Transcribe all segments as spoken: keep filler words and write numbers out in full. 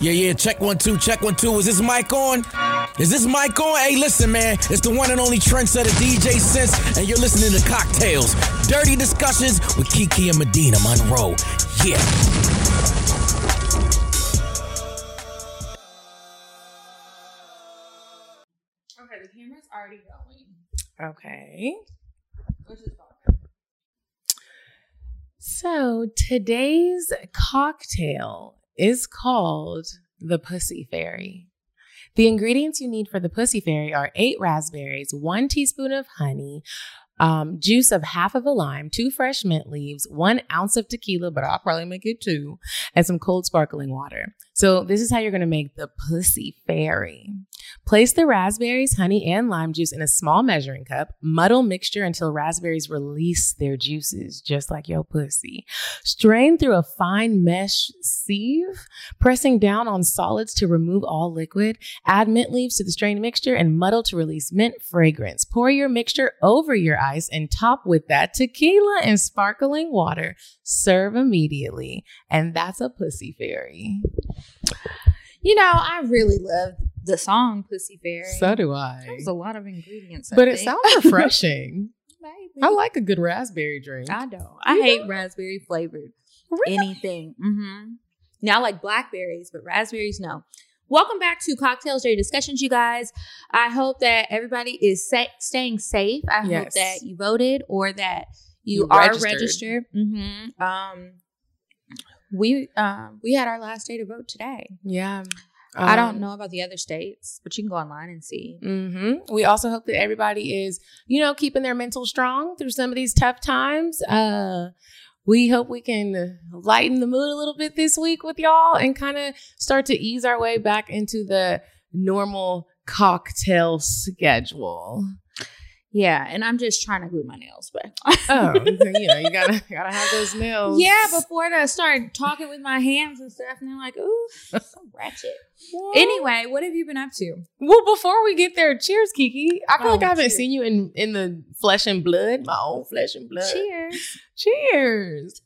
Yeah, yeah, check one, two, check one, two. Is this mic on? Is this mic on? Hey, listen, man. It's the one and only trendsetter D J Sense, and you're listening to Cocktails. Dirty Discussions with Kiki and Medina Monroe. Yeah. Okay, the camera's already going. Okay. Which is fine. So today's cocktail is called the Pussy Fairy. The ingredients you need for the Pussy Fairy are eight raspberries, one teaspoon of honey, um, juice of half of a lime, two fresh mint leaves, one ounce of tequila, but I'll probably make it two, and some cold sparkling water. So this is how you're going to make the Pussy Fairy. Place the raspberries, honey, and lime juice in a small measuring cup. Muddle mixture until raspberries release their juices, just like your pussy. Strain through a fine mesh sieve, pressing down on solids to remove all liquid. Add mint leaves to the strained mixture and muddle to release mint fragrance. Pour your mixture over your ice and top with that tequila and sparkling water. Serve immediately. And that's a Pussy Fairy. You know, I really love the song Pussy Fairy. So do I. There's a lot of ingredients. I but it think. sounds refreshing. Maybe. I like a good raspberry drink. I don't. I You hate don't? raspberry flavored Really? anything. Mm-hmm. Now I like blackberries, but raspberries, no. Welcome back to Cocktails Dirty Discussions, you guys. I hope that everybody is sa- staying safe. I Yes. hope that you voted or that you, You are registered. registered. Mm-hmm. Um, we um we had our last day to vote today. Yeah. I don't Um, know about the other states, but you can go online and see. Mm-hmm. We also hope that everybody is, you know, keeping their mental strong through some of these tough times. Uh, we hope we can lighten the mood a little bit this week with y'all and kind of start to ease our way back into the normal cocktail schedule. Yeah, and I'm just trying to glue my nails back. Oh, you know, you gotta gotta have those nails. Yeah, before I start talking with my hands and stuff, and they're like, ooh, so ratchet. Well, Anyway, what have you been up to? well, before we get there, cheers, Kiki. I feel Oh, like I haven't cheers. seen you in in the flesh and blood, my own flesh and blood. Cheers. Cheers.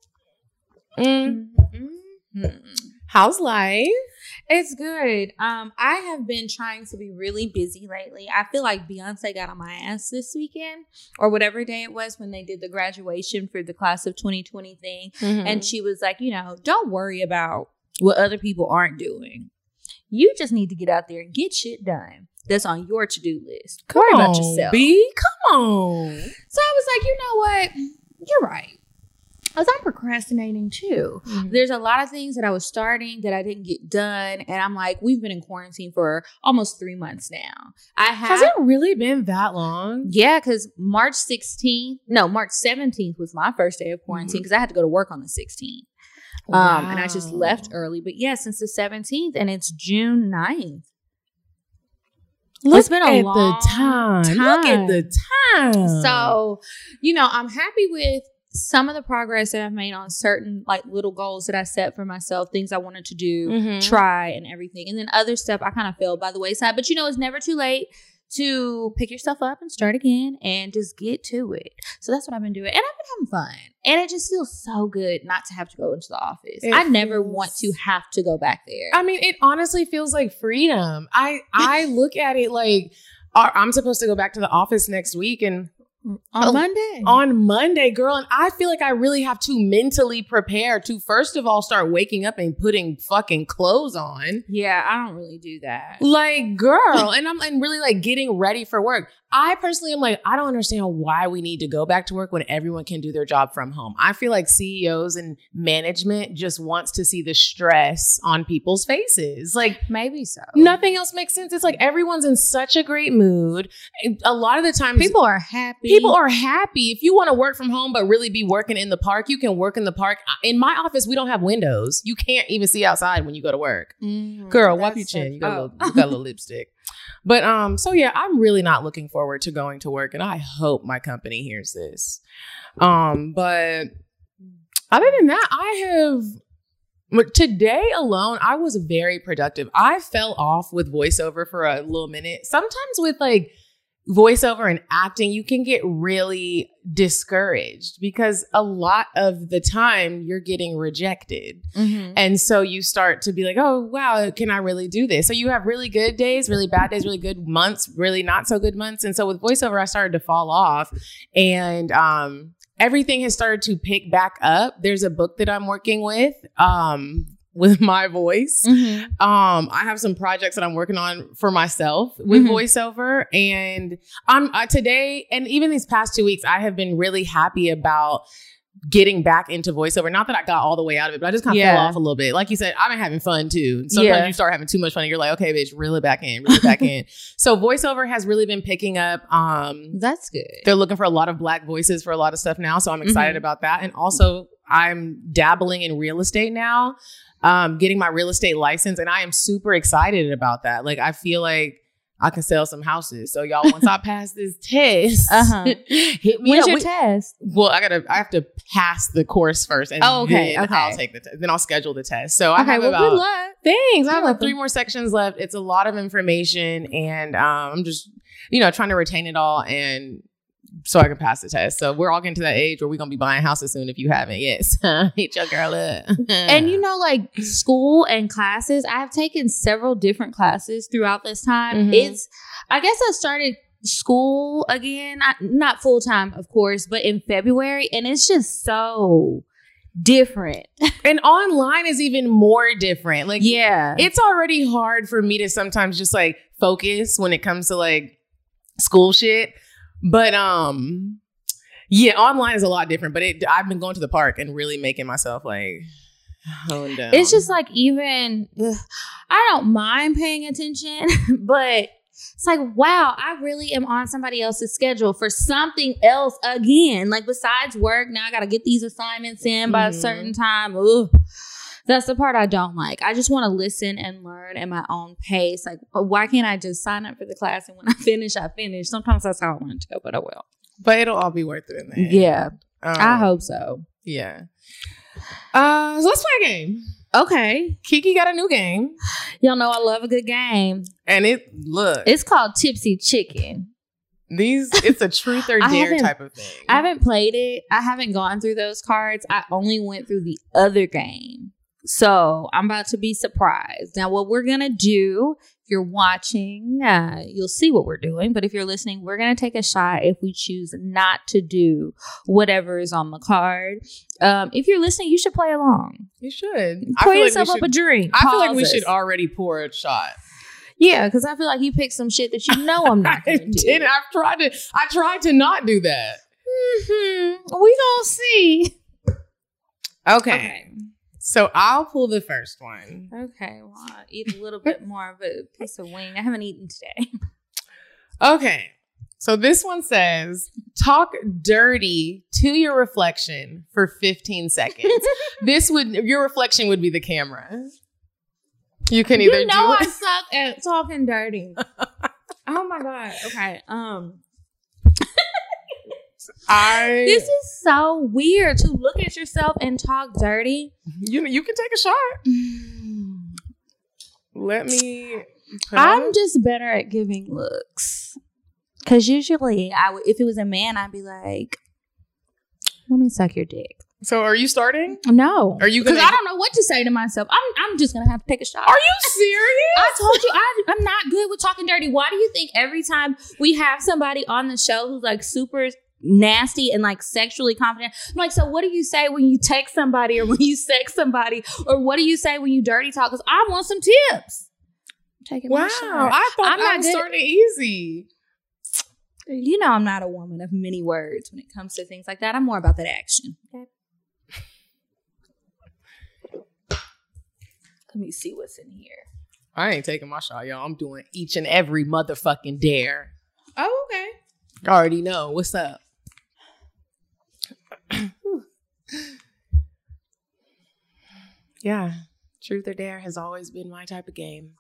Mm. Mm-hmm. How's life? It's good. Um, I have been trying to be really busy lately. I feel like Beyonce got on my ass this weekend or whatever day it was when they did the graduation for the class of twenty twenty thing. Mm-hmm. And she was like, you know, don't worry about what other people aren't doing. You just need to get out there and get shit done. That's on your to-do list. Come Worry on, about yourself. B. Come on. So I was like, you know what? You're right. Because I'm procrastinating too. Mm-hmm. There's a lot of things that I was starting that I didn't get done. And I'm like, we've been in quarantine for almost three months now. I have. Has it really been that long? Yeah, because March sixteenth, no, March seventeenth was my first day of quarantine because I had to go to work on the sixteenth. Um, and I just Wow. left early. But yeah, since the seventeenth and it's June ninth. Look It's been a at long the time. Look at time. the time. So, you know, I'm happy with some of the progress that I've made on certain like little goals that I set for myself, things I wanted to do, Mhm. try and everything. And then other stuff I kind of fell by the wayside. But you know, it's never too late to pick yourself up and start again and just get to it. So that's what I've been doing. And I've been having fun. And it just feels so good not to have to go into the office. It I never feels- want to have to go back there. I mean, it honestly feels like freedom. I I look at it like uh, I'm supposed to go back to the office next week and on Oh, Monday. on Monday, girl. And I feel like I really have to mentally prepare to, first of all, start waking up and putting fucking clothes on. Yeah, I don't really do that. Like, girl, and I'm and really like getting ready for work. I personally am like, I don't understand why we need to go back to work when everyone can do their job from home. I feel like C E Os and management just wants to see the stress on people's faces. Like, Maybe so. nothing else makes sense. It's like everyone's in such a great mood. A lot of the times People are happy. People are happy. If you want to work from home but really be working in the park, you can work in the park. In my office, we don't have windows. You can't even see outside when you go to work. Mhm. Girl, wipe your That's chin. so- You got, a oh. little, you got a little lipstick. But um, so yeah, I'm really not looking forward to going to work, and I hope my company hears this. Um, but other than that, I have but today alone, I was very productive. I fell off with voiceover for a little minute. Sometimes with like voiceover and acting, you can get really discouraged because a lot of the time you're getting rejected. Mm-hmm. And so you start to be like, oh, wow, can I really do this? So you have really good days, really bad days, really good months, really not so good months. And so with voiceover, I started to fall off, and um, everything has started to pick back up. There's a book that I'm working with. Um, with my voice. Mm-hmm. Um, I have some projects that I'm working on for myself with mm-hmm. voiceover. And I'm uh, today, and even these past two weeks, I have been really happy about getting back into voiceover. Not that I got all the way out of it, but I just kind of yeah. fell off a little bit. Like you said, I've been having fun too. Sometimes yeah. you start having too much fun and you're like, okay, bitch, reel it back in, reel it back in. So voiceover has really been picking up. Um, That's good. They're looking for a lot of Black voices for a lot of stuff now. So I'm excited mm-hmm. about that. And also I'm dabbling in real estate now. Um, getting my real estate license. And I am super excited about that. Like, I feel like I can sell some houses. So y'all, once I pass this test, uh-huh. hit me When's up. your we, test? Well, I gotta, I have to pass the course first. And oh, okay. then okay. I'll take the test. Then I'll schedule the test. So I okay, have well, about, good luck. Thanks. I have like three more sections left. It's a lot of information. And um, I'm just, you know, trying to retain it all and so I can pass the test. So we're all getting to that age where we're going to be buying houses soon if you haven't. Yes. Hit your girl up. And you know, like school and classes, I've taken several different classes throughout this time. Mm-hmm. It's, I guess I started school again, not, not full time, of course, but in February. And it's just so different. And online is even more different. Like, yeah, it's already hard for me to sometimes just like focus when it comes to like school shit. But, um, yeah, online is a lot different, but it, I've been going to the park and really making myself like honed down. It's just like, even, ugh, I don't mind paying attention, but it's like, wow, I really am on somebody else's schedule for something else again. Like, besides work, now I got to get these assignments in by mm-hmm. a certain time. Ugh. That's the part I don't like. I just want to listen and learn at my own pace. Like, why can't I just sign up for the class and when I finish, I finish? Sometimes that's how I want it to go, but I will. But it'll all be worth it in the end. Yeah. Um, I hope so. Yeah. Uh, so let's play a game. Okay. Kiki got a new game. Y'all know I love a good game. And it, look. It's called Tipsy Chicken. These, it's a truth or dare type of thing. I haven't played it. I haven't gone through those cards. I only went through the other game. So I'm about to be surprised. Now, what we're going to do, if you're watching, uh, you'll see what we're doing. But if you're listening, we're going to take a shot if we choose not to do whatever is on the card. Um, if you're listening, you should play along. You should. Pour yourself like up should, a drink. I feel like we us. should already pour a shot. Yeah, because I feel like you picked some shit that you know I'm not going to do. Didn't. I've tried to, I tried to not do that. Mm-hmm. We gonna see. Okay. okay. So I'll pull the first one. Okay. Well, I'll eat a little bit more of a piece of wing. I haven't eaten today. Okay. So this one says, talk dirty to your reflection for fifteen seconds. This would, your reflection would be the camera. You can either you know do I suck at talking dirty. Oh my God. Okay. Um. I. This is so weird to look at yourself and talk dirty. You you can take a shot. Let me. I'm on. just better at giving looks. Because usually, I w- if it was a man, I'd be like, "Let me suck your dick." So, are you starting? No. Are you? Because I don't know what to say to myself. I'm I'm just gonna have to take a shot. Are you serious? I told you I, I'm not good with talking dirty. Why do you think every time we have somebody on the show who's like super nasty and like sexually confident, I'm like, so what do you say when you text somebody or when you sex somebody, or what do you say when you dirty talk? Because I want some tips. Taking wow, my shot. I thought I'm I was starting easy. You know, I'm not a woman of many words when it comes to things like that. I'm more about that action. Okay. Let me see what's in here. I ain't taking my shot, y'all. I'm doing each and every motherfucking dare. Oh, okay. I already know. What's up? Yeah. Truth or dare has always been my type of game.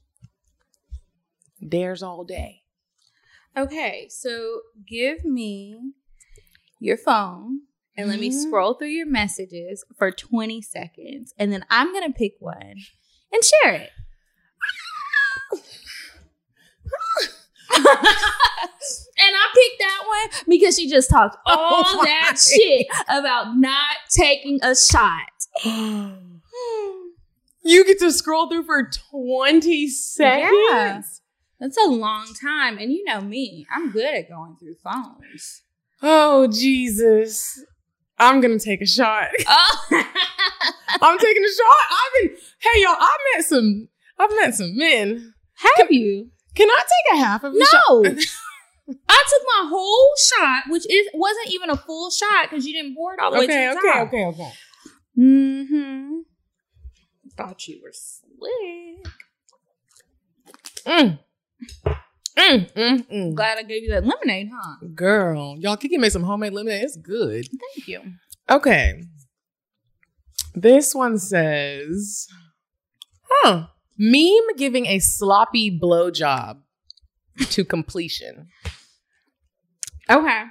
Dares all day. Okay, so give me your phone and let me scroll through your messages for twenty seconds. And then I'm going to pick one and share it. I picked that one because she just talked all Oh that my. shit about not taking a shot. You get to scroll through for twenty seconds? Yeah. That's a long time. And you know me, I'm good at going through phones. Oh, Jesus. I'm going to take a shot. Oh. I'm taking a shot. I've been, hey, y'all, I met some, I've met some men. Have you? Can I take a half of a No. shot? I took my whole shot, which is wasn't even a full shot because you didn't pour it all the way to Okay, the okay, top. okay, okay. Mm-hmm. Thought you were slick. Mm. Mm, mm, mm. Glad I gave you that lemonade, huh? Girl, y'all, Kiki made some homemade lemonade. It's good. Thank you. Okay. This one says, huh, meme giving a sloppy blowjob to completion. Okay.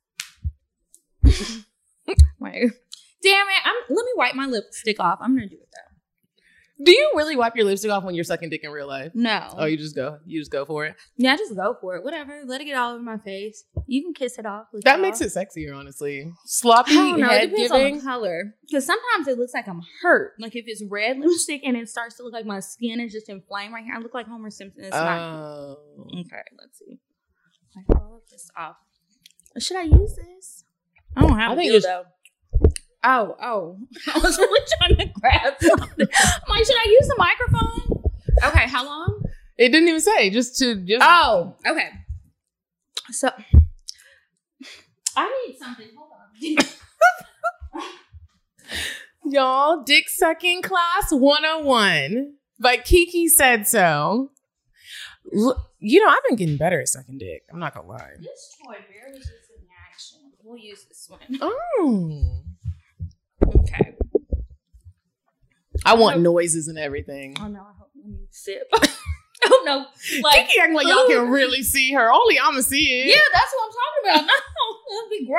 Wait. Damn it. I'm, let me wipe my lipstick off. I'm going to do it though. Do you really wipe your lipstick off when you're sucking dick in real life? No. Oh, you just go. You just go for it. Yeah, just go for it. Whatever. Let it get all over my face. You can kiss it off. lick That it makes off. it sexier, honestly. Sloppy I don't know. It head depends on giving. the color. Because sometimes it looks like I'm hurt. Like if it's red lipstick and it starts to look like my skin is just inflamed right here. I look like Homer Simpson. It's not. Oh. Okay, let's see. Wipe all of this off. Should I use this? I don't have I a think dildo. Oh, oh. I was really trying to grab something. I'm like, should I use the microphone? Okay, how long? It didn't even say. Just to just. Oh, okay. So, I need something. Hold on. Y'all, dick sucking class one oh one. But Kiki said so. L- you know, I've been getting better at sucking dick. I'm not gonna lie. This toy barely is in action. We'll use this one. Oh. Okay. I want noises and everything. Oh, no. I hope. Let me sip. Oh, no. Like, Kiki acting like y'all can really see her. Only I'ma see it. yeah, that's what I'm talking about. No, that'd be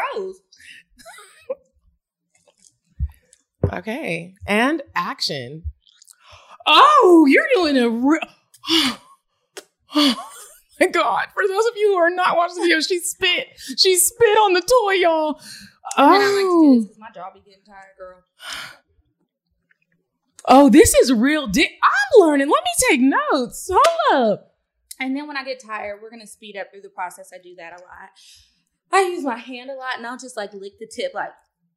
gross. Okay. And action. Oh, you're doing a real. Oh my God. For those of you who are not watching the video, she spit. She spit on the toy, y'all. And then I like to do Oh. this because my jaw be getting tired, girl. Oh, this is real dick. I'm learning. Let me take notes. Hold up. And then when I get tired, we're going to speed up through the process. I do that a lot. I use my hand a lot, and I'll just like lick the tip like.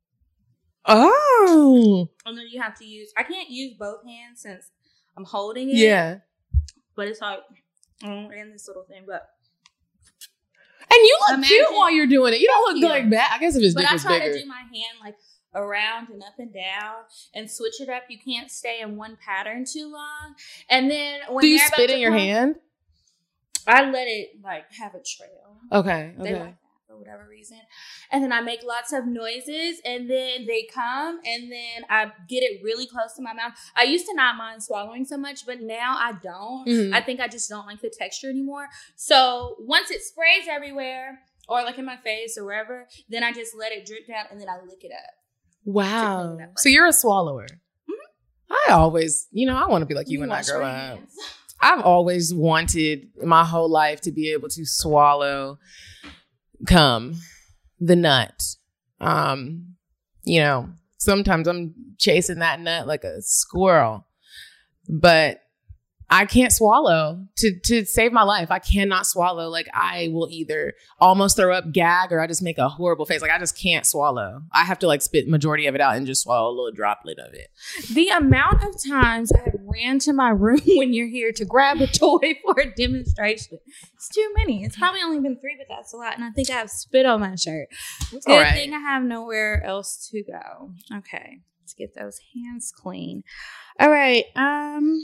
Oh. And then you have to use, I can't use both hands since I'm holding it. Yeah. But it's like, oh, and this little thing, but. And you look Imagine- cute while you're doing it. You don't Thank look you. like that. I guess if his But dick I was try bigger. to do my hand like around and up and down and switch it up. You can't stay in one pattern too long. And then when Do you they're about spit to in your come, hand? I let it like have a trail. Okay. They Okay. like that for whatever reason. And then I make lots of noises and then they come and then I get it really close to my mouth. I used to not mind swallowing so much, but now I don't. Mhm. I think I just don't like the texture anymore. So once it sprays everywhere or like in my face or wherever, then I just let it drip down and then I lick it up. Wow. To clean it up. So you're a swallower. Mm-hmm. I always, you know, I want to be like you when I wash grow your up. hands. I've always wanted my whole life to be able to swallow cum, the nut. Um, you know, sometimes I'm chasing that nut like a squirrel, but I can't swallow to, to save my life. I cannot swallow. Like I will either almost throw up, gag, or I just make a horrible face. Like I just can't swallow. I have to like spit majority of it out and just swallow a little droplet of it. The amount of times I ran to my room when you're here to grab a toy for a demonstration, it's too many. It's probably only been three, but that's a lot. And I think I have spit on my shirt. Good all right. thing I have nowhere else to go. Okay, let's get those hands clean. All right. Um.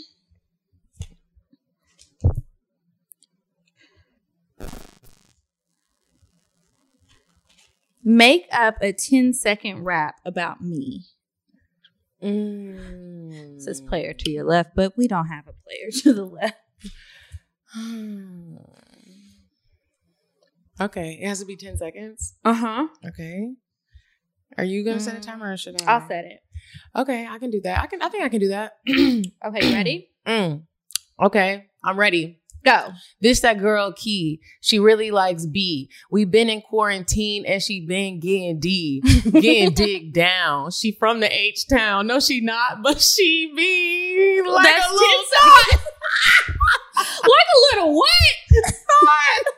Make up a ten second rap about me. Mm. It says player to your left, but we don't have a player to the left. Okay, it has to be ten seconds. Uh huh. Okay. Are you gonna set a Mm. timer or should I? I'll set it. Okay, I can do that. I can. I think I can do that. Okay, ready? Mm. Okay, I'm ready. Go. This that girl Key. She really likes B. We been in quarantine and she been getting D. Getting digged down. She from the H-Town. No, she not, but she be like That's a little thought. Like a little what? Thought.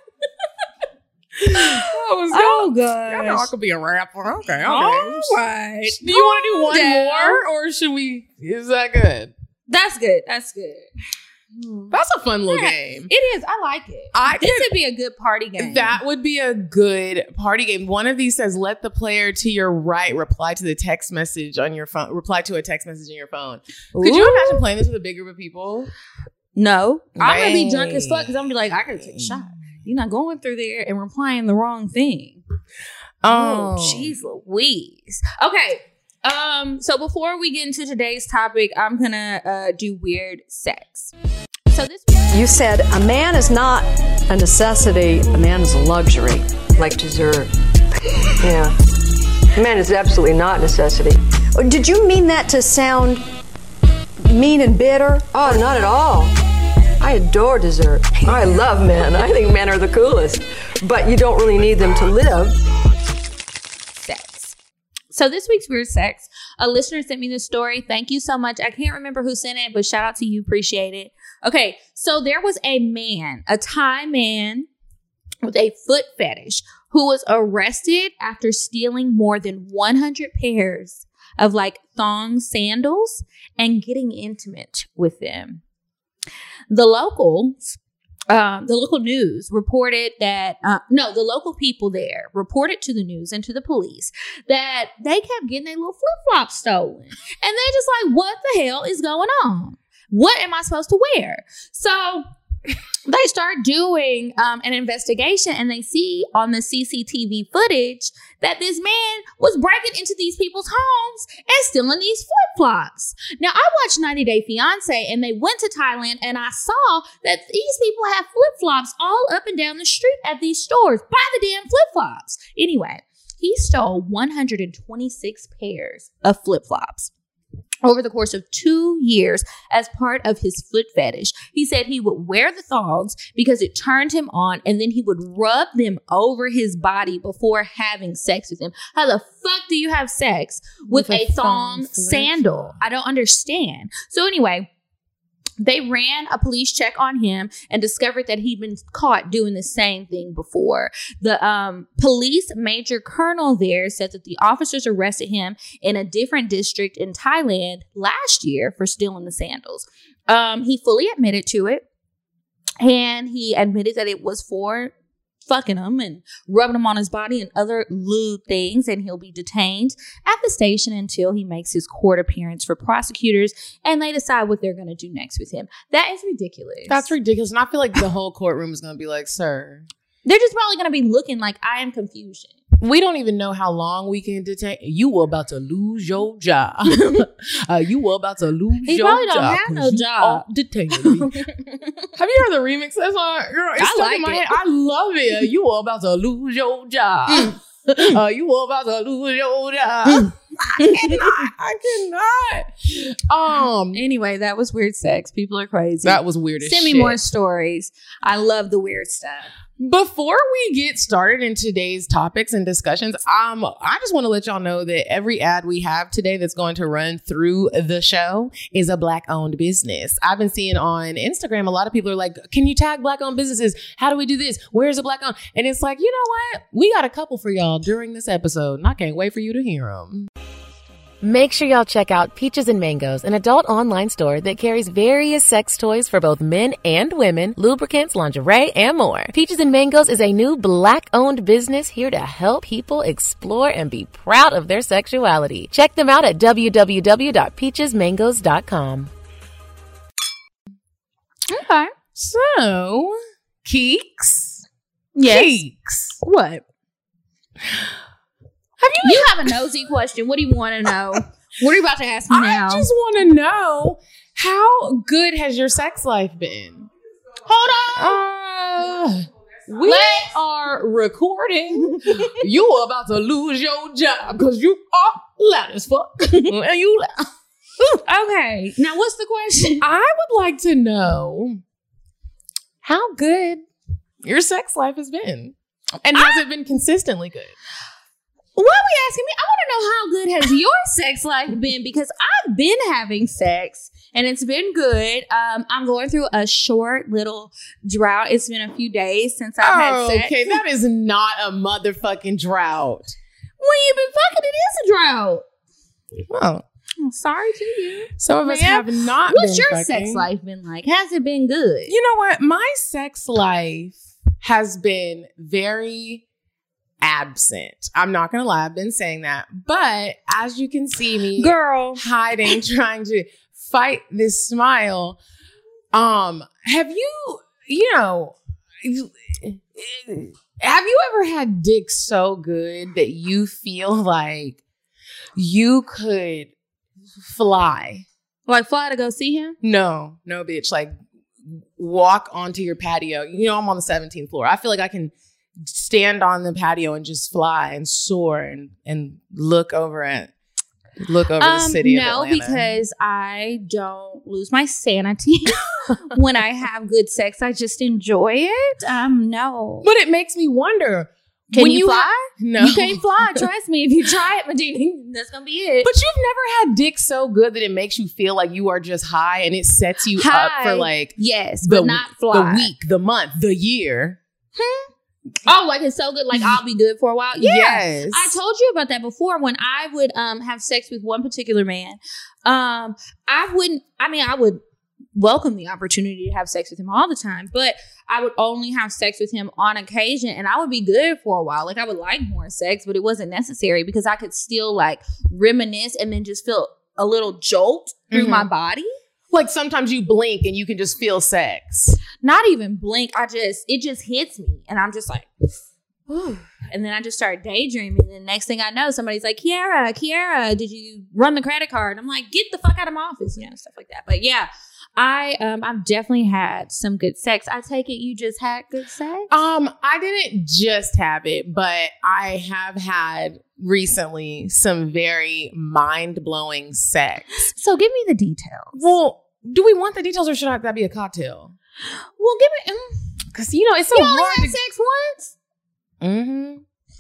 That was Oh, dope. I know I gosh. could be a rapper. Okay, okay. All right. Do you want to do one down. more, or should we? Is that good? That's good. That's good. That's a fun little Yeah, game. It is. I like it. I This could- would be a good party game. That would be a good party game. One of these says, let the player to your right reply to the text message on your phone. Reply to a text message on your phone. Could you Ooh. imagine playing this with a big group of people? No. I'm going to be drunk as fuck Right. because I'm going to be like, I got to take a shot. You're not going through there and replying the wrong thing. Oh, jeez Louise. Okay. Um, so before we get into today's topic, I'm gonna uh, do weird sex. So this You said a man is not a necessity, a man is a luxury. Like dessert. Yeah. Man is absolutely not necessity. Did you mean that to sound mean and bitter? Oh, not at all. I adore dessert. I love men. I think men are the coolest. But you don't really need them to live. sex. So this week's weird sex, a listener sent me this story. Thank you so much. I can't remember who sent it, but shout out to you. Appreciate it. Okay, so there was a man, a Thai man with a foot fetish who was arrested after stealing more than one hundred pairs of like thong sandals and getting intimate with them. The locals, um, the local news reported that, uh, no, the local people there reported to the news and to the police that they kept getting their little flip-flops stolen. And they just like, what the hell is going on? What am I supposed to wear? So they start doing um, an investigation and they see on the C C T V footage that this man was breaking into these people's homes and stealing these flip-flops. Now, I watched ninety day fiance and they went to Thailand and I saw that these people have flip-flops all up and down the street at these stores. Buy the damn flip-flops. Anyway, he stole one hundred twenty-six pairs of flip-flops over the course of two years as part of his foot fetish. He said he would wear the thongs because it turned him on and then he would rub them over his body before having sex with him. How the fuck do you have sex with, With a, a thong, thong sandal? I don't understand. So anyway, they ran a police check on him and discovered that he'd been caught doing the same thing before. The um, police major colonel there said that the officers arrested him in a different district in Thailand last year for stealing the sandals. Um, he fully admitted to it, and he admitted that it was for fucking him and rubbing him on his body and other lewd things, and he'll be detained at the station until he makes his court appearance for prosecutors and they decide what they're going to do next with him. That is ridiculous. that's ridiculous. And I feel like the whole courtroom is going to be like, sir, They're just probably going to be looking like, I am confusion. we don't even know how long we can detain. You were about to lose your job. uh, you were about to lose He your probably don't job. have no 'cause you job. are detained. Have you heard the remix? That's on, girl, it's I stuck like in my it. head. I love it. You were about to lose your job. Mm. uh, you were about to lose your job. I cannot. I cannot. Um, Anyway, that was weird sex. People are crazy. that was weird as Send me shit. more stories. I love the weird stuff. Before we get started in today's topics and discussions, um, I just want to let y'all know that every ad we have today that's going to run through the show is a Black-owned business. I've been seeing on Instagram, a lot of people are like, can you tag Black-owned businesses? How do we do this? Where's a Black-owned? And it's like, you know what? We got a couple for y'all during this episode, and I can't wait for you to hear them. Make sure y'all check out Peaches and Mangoes, an adult online store that carries various sex toys for both men and women, lubricants, lingerie, and more. Peaches and Mangoes is a new Black-owned business here to help people explore and be proud of their sexuality. Check them out at w w w dot peaches mangoes dot com. Okay. So, Keeks. Yes. Keeks. What? Have you, you have a nosy question. What do you want to know? What are you about to ask me now? I just want to know, how good has your sex life been? Hold on. Uh, we Let's- are recording. You are about to lose your job because you are loud as fuck. And you loud. Okay. Now, what's the question? I would like to know, how good your sex life has been. And has I, it been consistently good? Why are we asking me? I want to know how good has your sex life been, because I've been having sex and it's been good. Um, I'm going through a short little drought. It's been a few days since I've oh, had sex. Okay, that is not a motherfucking drought. When you've been fucking, it is a drought. Well, I'm sorry to you. Some of us Man, have not What's been your fucking. sex life been like? Has it been good? You know what? My sex life has been very absent. I'm not going to lie. I've been saying that. But as you can see me girl hiding, trying to fight this smile. Um, have you, you know, have you ever had dick so good that you feel like you could fly? Like fly to go see him? No, no, bitch. Like walk onto your patio. You know, I'm on the seventeenth floor. I feel like I can stand on the patio and just fly and soar and, and look over at look over um, the city no, of Atlanta. No, because I don't lose my sanity when I have good sex. I just enjoy it. Um, no. But it makes me wonder. Can when you, you fly? Ha- no. You can't fly. Trust me. If you try it, Medina, that's going to be it. But you've never had dick so good that it makes you feel like you are just high and it sets you high. up for like yes, the, but not fly. The week, the month, the year. Hmm? Oh, like it's so good. Like I'll be good for a while. Yeah. Yes. I told you about that before when I would um have sex with one particular man. Um, I wouldn't, I mean, I would welcome the opportunity to have sex with him all the time, but I would only have sex with him on occasion and I would be good for a while. Like I would like more sex, but it wasn't necessary because I could still like reminisce and then just feel a little jolt through mm-hmm. my body. Like sometimes you blink and you can just feel sex. Not even blink. I just, it just hits me. And I'm just like, ooh. And then I just start daydreaming. And the next thing I know, somebody's like, Kiara, Kiara, did you run the credit card? I'm like, get the fuck out of my office, you know, stuff like that. But yeah, I, um, I've definitely had some good sex. I take it you just had good sex? Um, I didn't just have it, but I have had recently some very mind-blowing sex. So give me the details. Well, do we want the details or should I, that be a cocktail? Well, give me, because um, you know it's so you hard. You only had to... sex once. Mm-hmm.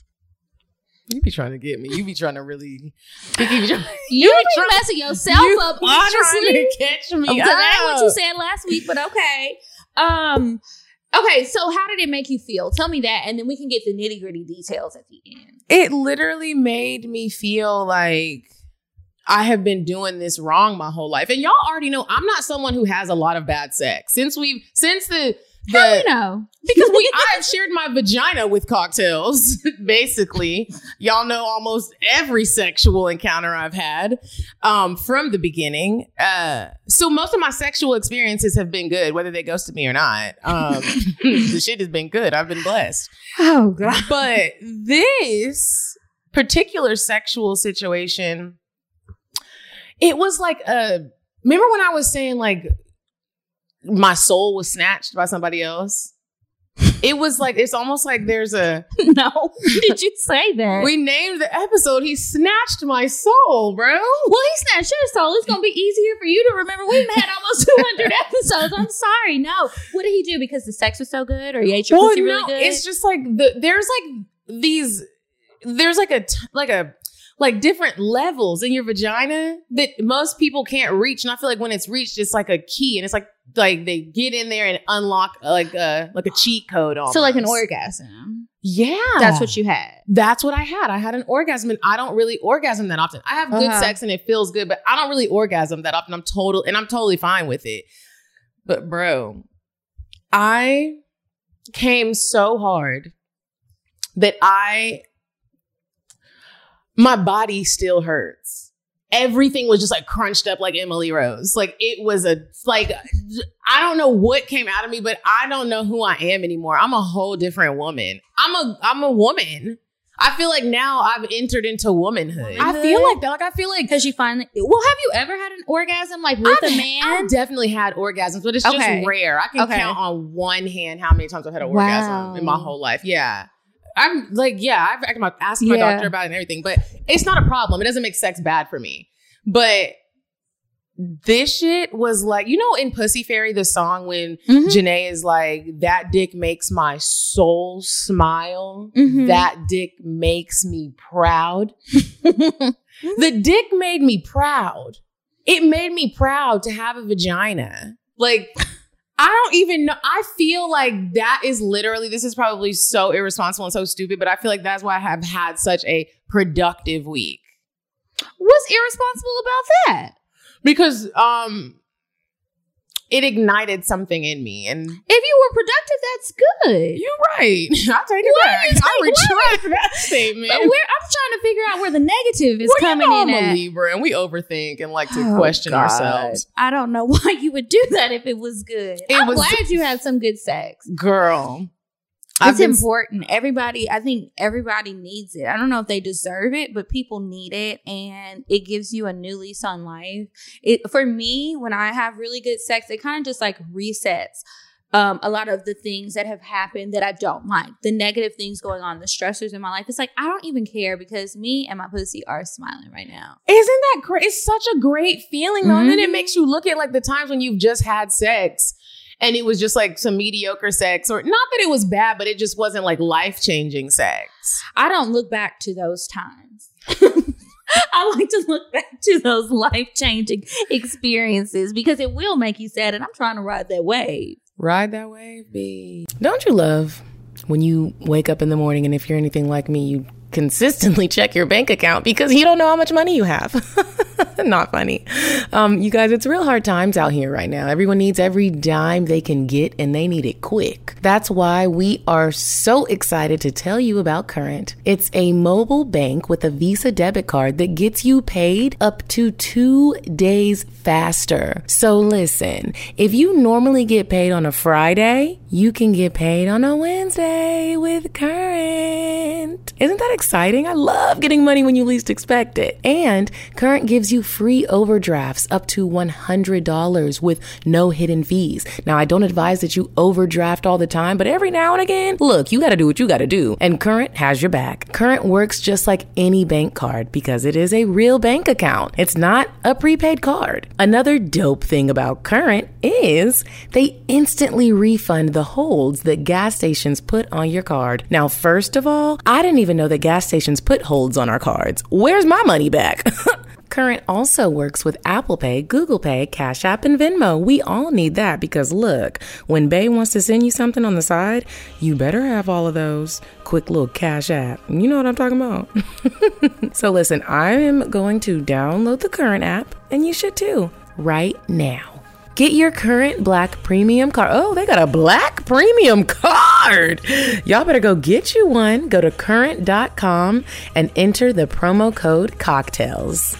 You be trying to get me. You be trying to really. You be, trying, you you be trying, messing yourself you up. Be honestly, trying to catch me. Because that ain't what you said last week. But okay. Um. Okay. So how did it make you feel? Tell me that, and then we can get the nitty gritty details at the end. It literally made me feel like I have been doing this wrong my whole life. And y'all already know I'm not someone who has a lot of bad sex. Since we've, since the, the How do you know? Because we, I've shared my vagina with cocktails, basically. Y'all know almost every sexual encounter I've had um, from the beginning. Uh, so most of my sexual experiences have been good, whether they ghosted me or not. Um, the shit has been good. I've been blessed. Oh, God. But this particular sexual situation, it was like a, remember when I was saying like my soul was snatched by somebody else? It was like, it's almost like there's a... No. Did you say that? We named the episode, He Snatched My Soul, bro. Well, he snatched your soul. It's going to be easier for you to remember. We've had almost two hundred episodes. I'm sorry. No. What did he do? Because the sex was so good? Or he ate your well, pussy no, really good? It's just like, the, there's like these... There's like a... T- like a... like different levels in your vagina that most people can't reach. And I feel like when it's reached, it's like a key and it's like, like they get in there and unlock like a, like a cheat code almost. So like an orgasm. Yeah. That's what you had. That's what I had. I had an orgasm and I don't really orgasm that often. I have good uh-huh. sex and it feels good, but I don't really orgasm that often. I'm total, and I'm totally fine with it. But bro, I came so hard that I, my body still hurts. Everything was just like crunched up like Emily Rose. Like it was a, like, I don't know what came out of me, but I don't know who I am anymore. I'm a whole different woman. I'm a, I'm a woman. I feel like now I've entered into womanhood. womanhood? I feel like that. Like I feel like. Because you finally, well, have you ever had an orgasm like with I've, a man? I've definitely had orgasms, but it's okay. just rare. I can okay. count on one hand how many times I've had an wow. orgasm in my whole life. Yeah. I'm like, yeah, I've asked my, asked my yeah. doctor about it and everything, but it's not a problem. It doesn't make sex bad for me. But this shit was like, you know, in Pussy Fairy, the song when Mm-hmm. Janae is like, that dick makes my soul smile. Mhm. That dick makes me proud. The dick made me proud. It made me proud to have a vagina. Like, I don't even know. I feel like that is literally, this is probably so irresponsible and so stupid, but I feel like that's why I have had such a productive week. What's irresponsible about that? Because um, it ignited something in me. And If you were productive, that's good. you're right. I take it Why back. are you I taking- retract that statement. But we're, I'm trying to figure out where the negative is Well, coming you know in I'm a at. Libra and we overthink and like to Oh, question God. ourselves. I don't know why you would do that if it was good. It I'm was- glad you had some good sex. Girl. It's I've been- important. Everybody, I think everybody needs it. I don't know if they deserve it, but people need it, and it gives you a new lease on life. It for me, when I have really good sex, it kind of just like resets um, a lot of the things that have happened that I don't like, the negative things going on, the stressors in my life. It's like I don't even care because me and my pussy are smiling right now. Isn't that great? It's such a great feeling though. And then it Mhm. makes you look at like the times when you've just had sex and it was just like some mediocre sex, or not that it was bad, but it just wasn't like life-changing sex. I don't look back to those times. I like to look back to those life-changing experiences because it will make you sad, and I'm trying to ride that wave. Ride that wave, babe. Don't you love when you wake up in the morning and if you're anything like me, you consistently check your bank account because you don't know how much money you have? Not funny. Um, you guys, it's real hard times out here right now. Everyone needs every dime they can get and they need it quick. That's why we are so excited to tell you about Current. It's a mobile bank with a Visa debit card that gets you paid up to two days faster. So listen, if you normally get paid on a Friday, you can get paid on a Wednesday with Current. Isn't that exciting? I love getting money when you least expect it. And Current gives you free overdrafts up to one hundred dollars with no hidden fees. Now, I don't advise that you overdraft all the time, but every now and again, look, you gotta do what you gotta do. And Current has your back. Current works just like any bank card because it is a real bank account. It's not a prepaid card. Another dope thing about Current is they instantly refund the holds that gas stations put on your card. Now, first of all, I didn't even know that gas stations put holds on our cards. Where's my money back? Current also works with Apple Pay, Google Pay, Cash App, and Venmo. We all need that because look, when Bae wants to send you something on the side, you better have all of those. Quick little Cash App. You know what I'm talking about? So listen, I am going to download the Current app, and you should too, right now. Get your Current Black Premium card. Oh, they got a Black Premium card. Y'all better go get you one. Go to current dot com and enter the promo code cocktails.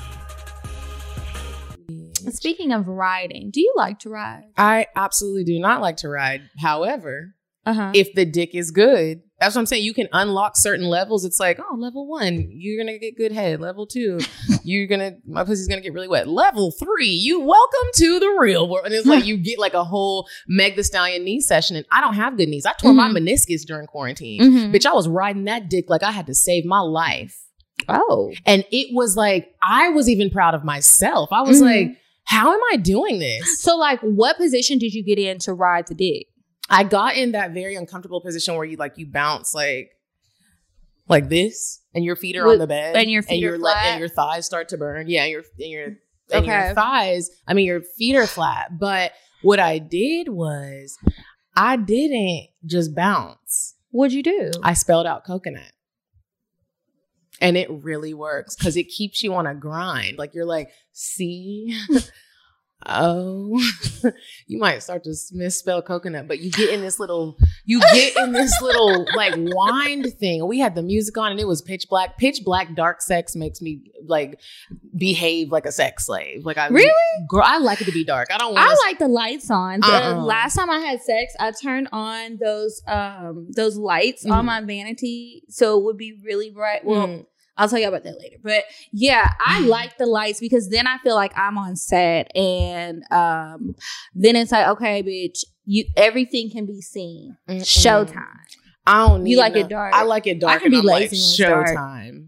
Speaking of riding, do you like to ride? I absolutely do not like to ride. However, Uh-huh. if the dick is good, that's what I'm saying. You can unlock certain levels. It's like, oh, level one, you're going to get good head. Level two, you're going to, my pussy's going to get really wet. Level three, you welcome to the real world. And it's like, you get like a whole Meg Thee Stallion knee session. And I don't have good knees. I tore my meniscus during quarantine. Mhm. Bitch, I was riding that dick like I had to save my life. Oh. And it was like, I was even proud of myself. I was Mhm. like, how am I doing this? So, like, what position did you get in to ride the dick? I got in that very uncomfortable position where you like you bounce like like this, and your feet are With- on the bed, and your feet and are your le- flat? and your thighs start to burn. Yeah, your and your and Okay. your thighs. I mean, your feet are flat. But what I did was, I didn't just bounce. What'd you do? I spelled out coconut, and it really works because it keeps you on a grind. Like you're like, see. Oh, you might start to misspell coconut, but you get in this little, you get in this little like wind thing. We had the music on and it was pitch black. Pitch black dark sex makes me like behave like a sex slave. Like I Really? girl, I like it to be dark. I don't want. I like the lights on. The Uh-uh. last time I had sex, I turned on those um those lights on Mhm. my vanity, so it would be really bright. Well, Mm. I'll tell you about that later. But yeah, I like the lights because then I feel like I'm on set, and um then it's like, okay, bitch, you everything can be seen. Mm-mm. Showtime. I don't. Need You like no- it dark? I like it dark. I can and be I'm lazy like, when it's dark. showtime.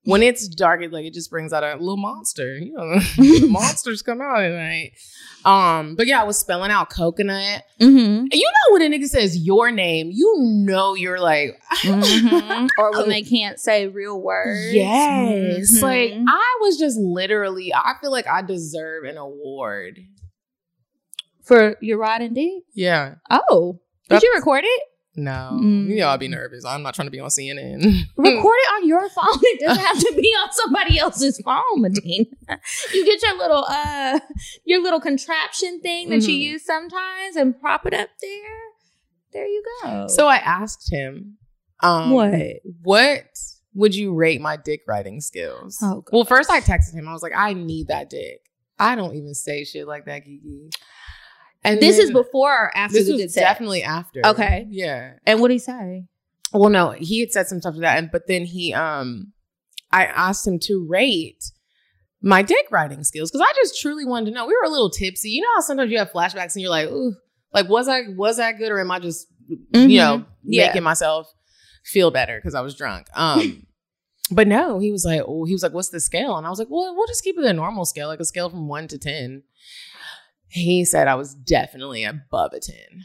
When it's dark, it like it just brings out a little monster. You know, the monsters come out at night. Um, but yeah, I was spelling out coconut. Mm-hmm. And you know when a nigga says your name, you know you're like, mm-hmm. or when they can't say real words. Yes, Mm-hmm. like I was just literally. I feel like I deserve an award for your riding dick. Yeah. Oh, did That's- you record it? No, Mm. you know I'd be nervous. I'm not trying to be on C N N. Record it on your phone. It doesn't have to be on somebody else's phone, Medina. You get your little uh your little contraption thing that Mhm. you use sometimes and prop it up there. There you go. So I asked him, um, What? What would you rate my dick writing skills? Oh, God. Well, first I texted him. I was like, I need that dick. I don't even say shit like that, Kiki. And This then- is before or after This the was good sex? definitely after. Okay. Yeah. And what did he say? Well, no, he had said some stuff to that, and but then he, um, I asked him to rate my dick writing skills because I just truly wanted to know. We were a little tipsy. You know how sometimes you have flashbacks and you're like, ooh, like was I was I good or am I just Mhm. you know Yeah. making myself feel better because I was drunk? Um, but no, he was like, oh, he was like, what's the scale? And I was like, well, we'll just keep it a normal scale, like a scale from one to ten. He said I was definitely above a ten.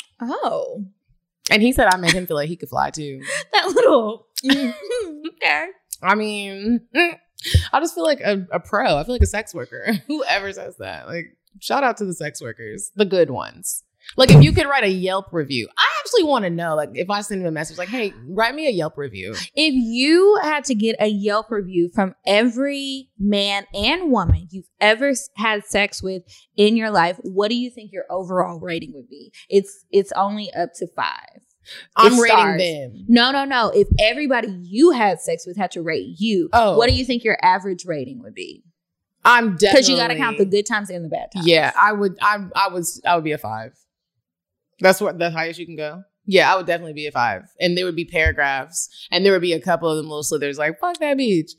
Oh. And he said I made him feel like he could fly too. That little okay. I mean, I just feel like a, a pro. I feel like a sex worker. Whoever says that. Like, shout out to the sex workers. The good ones. Like, if you could write a Yelp review. I actually want to know, like, if I send him a message, like, hey, write me a Yelp review. If you had to get a Yelp review from every man and woman you've ever s- had sex with in your life, what do you think your overall rating would be? It's it's only up to five. I'm It rating stars. them. No, no, no. If everybody you had sex with had to rate you, Oh. what do you think your average rating would be? I'm definitely. Because you got to count the good times and the bad times. Yeah, I would. I I was. I would be a five. That's what the highest you can go. Yeah, I would definitely be a five, and there would be paragraphs, and there would be a couple of them little slithers like "fuck that bitch."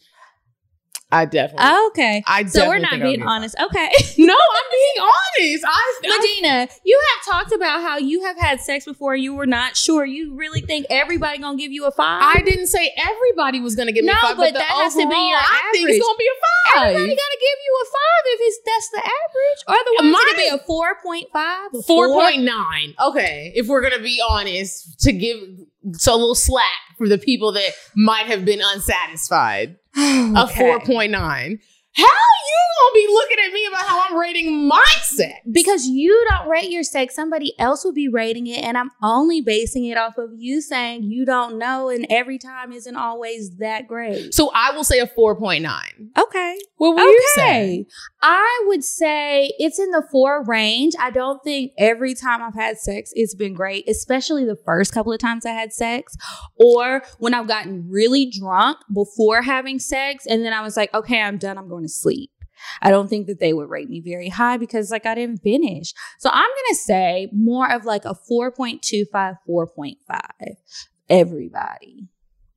I definitely. Oh, okay. I So we're definitely not think I would being be a honest. Okay. No, I'm being honest. I, I Medina, you have talked about how you have had sex before. You were not sure. You really think everybody gonna give you a five? I didn't say everybody was going to give me No, a five, but but, the that has to be overall, your I think average. it's going to be a five. Everybody gotta give you a five if it's that's the average. Otherwise, Mine it could be a four point five. four point nine. Okay, if we're going to be honest, to give so a little slack for the people that might have been unsatisfied. A four point nine. How you going to be looking at me about how I'm rating my sex? Because you don't rate your sex, somebody else will be rating it, and I'm only basing it off of you saying you don't know, and every time isn't always that great. So I will say a four point nine. Okay. What will you say? Okay. I would say it's in the four range. I don't think every time I've had sex, it's been great, especially the first couple of times I had sex, or when I've gotten really drunk before having sex, and then I was like, okay, I'm done. I'm going to sleep. I don't think that they would rate me very high because like I didn't finish. So I'm going to say more of like a four point two five, four point five. Everybody.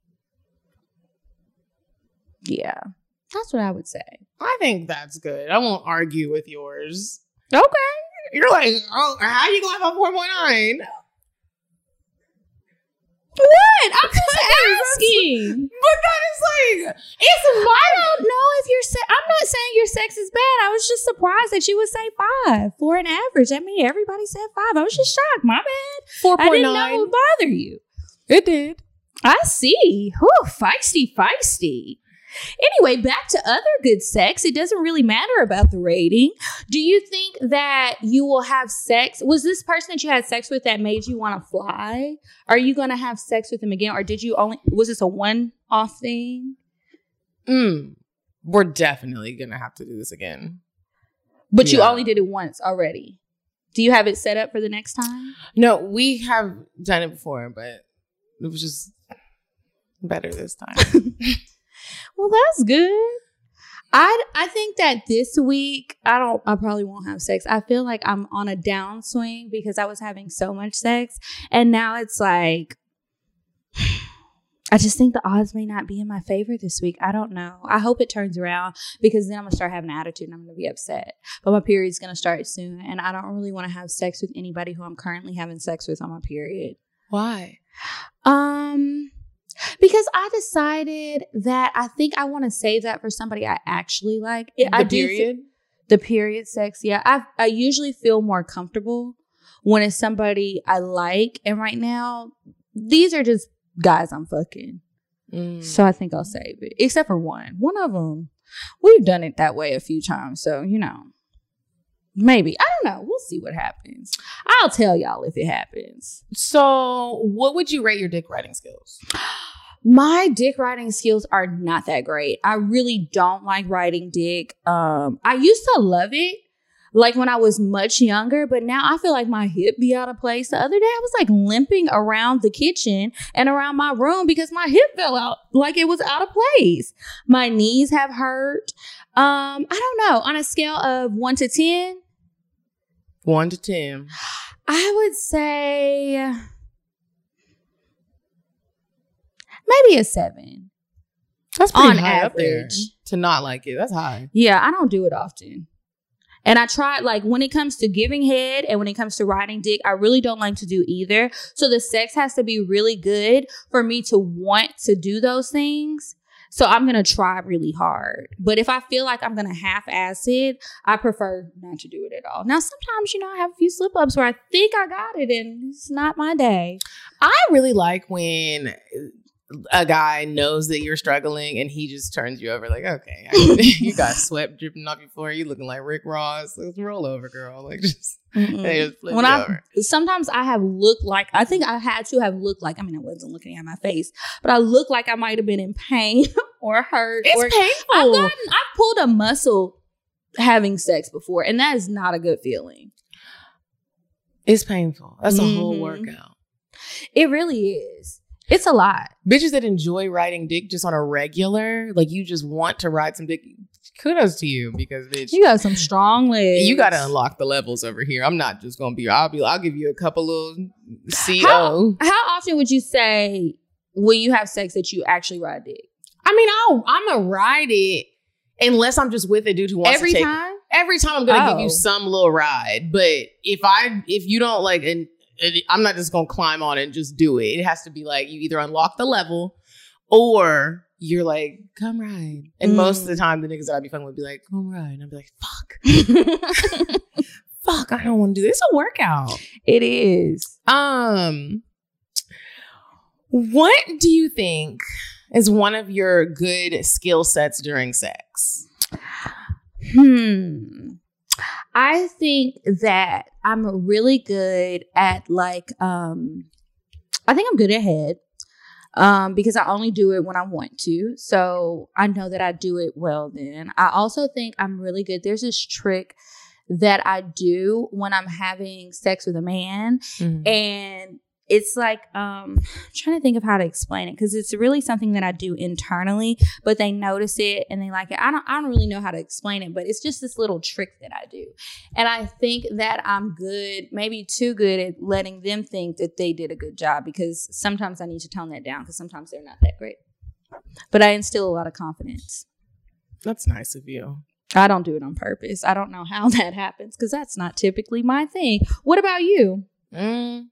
Yeah. That's what I would say. I think that's good. I won't argue with yours. Okay. You're like, oh, how you going to have a four point nine? What? I'm just asking. But that is like, it's my. I don't know if your sex. I'm not saying your sex is bad. I was just surprised that you would say five for an average. I mean, everybody said five. I was just shocked. My bad. four I point didn't know it nine. would bother you. It did. I see. Whew, feisty, feisty. Anyway, back to other good sex. It doesn't really matter about the rating. Do you think that you will have sex? Was this person that you had sex with that made you want to fly? Are you going to have sex with them again? Or did you only, was this a one-off thing? Mm. We're definitely going to have to do this again. But you Yeah. only did it once already. Do you have it set up for the next time? No, we have done it before, but it was just better this time. Well, that's good. I I think that this week I don't I probably won't have sex. I feel like I'm on a downswing because I was having so much sex, and now it's like I just think the odds may not be in my favor this week. I don't know. I hope it turns around because then I'm gonna start having an attitude and I'm gonna be upset. But my period's gonna start soon, and I don't really want to have sex with anybody who I'm currently having sex with on my period. Why? Um. Because I decided that I think I want to save that for somebody I actually like. The I do period? th- the period sex, yeah. I I usually feel more comfortable when it's somebody I like. And right now, these are just guys I'm fucking. Mm. So I think I'll save it. Except for one. One of them, we've done it that way a few times. So, you know, maybe. I don't know. We'll see what happens. I'll tell y'all if it happens. So what would you rate your dick riding skills? My dick riding skills are not that great. I really don't like riding dick. Um, I used to love it, like when I was much younger, but now I feel like my hip be out of place. The other day, I was like limping around the kitchen and around my room because my hip fell out like it was out of place. My knees have hurt. Um, I don't know. On a scale of one to ten, One to ten. I would say maybe a seven. That's pretty On high up there average. to not like it. That's high. Yeah, I don't do it often. And I tried, like, when it comes to giving head and when it comes to riding dick, I really don't like to do either. So the sex has to be really good for me to want to do those things. So I'm going to try really hard. But if I feel like I'm going to half-ass it, I prefer not to do it at all. Now, sometimes, you know, I have a few slip-ups where I think I got it and it's not my day. I really like when a guy knows that you're struggling and he just turns you over like, okay, I you got sweat dripping off your floor. You looking like Rick Ross. Let's roll over, girl. Like just, they just flip When you I over. sometimes I have looked like I think I had to have looked like I mean I wasn't looking at my face, but I looked like I might have been in pain or hurt. It's or painful. I've gotten I've pulled a muscle having sex before, and that is not a good feeling. It's painful. That's a whole Mhm. workout. It really is. It's a lot. Bitches that enjoy riding dick just on a regular, like you just want to ride some dick. Kudos to you because bitch, You got some strong legs. you got to unlock the levels over here. I'm not just gonna be. I'll be. I'll give you a couple little C How, O. how often would you say when you have sex that you actually ride dick? I mean, I'll. I'm gonna ride it unless I'm just with a dude who wants Every to take. time? Every time I'm gonna Oh. give you some little ride. But if I if you don't like and. I'm not just going to climb on it and just do it. It has to be like you either unlock the level or you're like, come ride. And Mm. most of the time, the niggas that I'd be fucking would be like, come ride. And I'd be like, fuck. Fuck, I don't want to do this. It's a workout. It is. Um, what do you think is one of your good skill sets during sex? Hmm. I think that I'm really good at like, um, I think I'm good at head um, because I only do it when I want to. So I know that I do it well then. I also think I'm really good. There's this trick that I do when I'm having sex with a man. Mm-hmm. And it's like, um, I'm trying to think of how to explain it because it's really something that I do internally, but they notice it and they like it. I don't, I don't really know how to explain it, but it's just this little trick that I do. And I think that I'm good, maybe too good at letting them think that they did a good job because sometimes I need to tone that down because sometimes they're not that great. But I instill a lot of confidence. That's nice of you. I don't do it on purpose. I don't know how that happens because that's not typically my thing. What about you? Mm.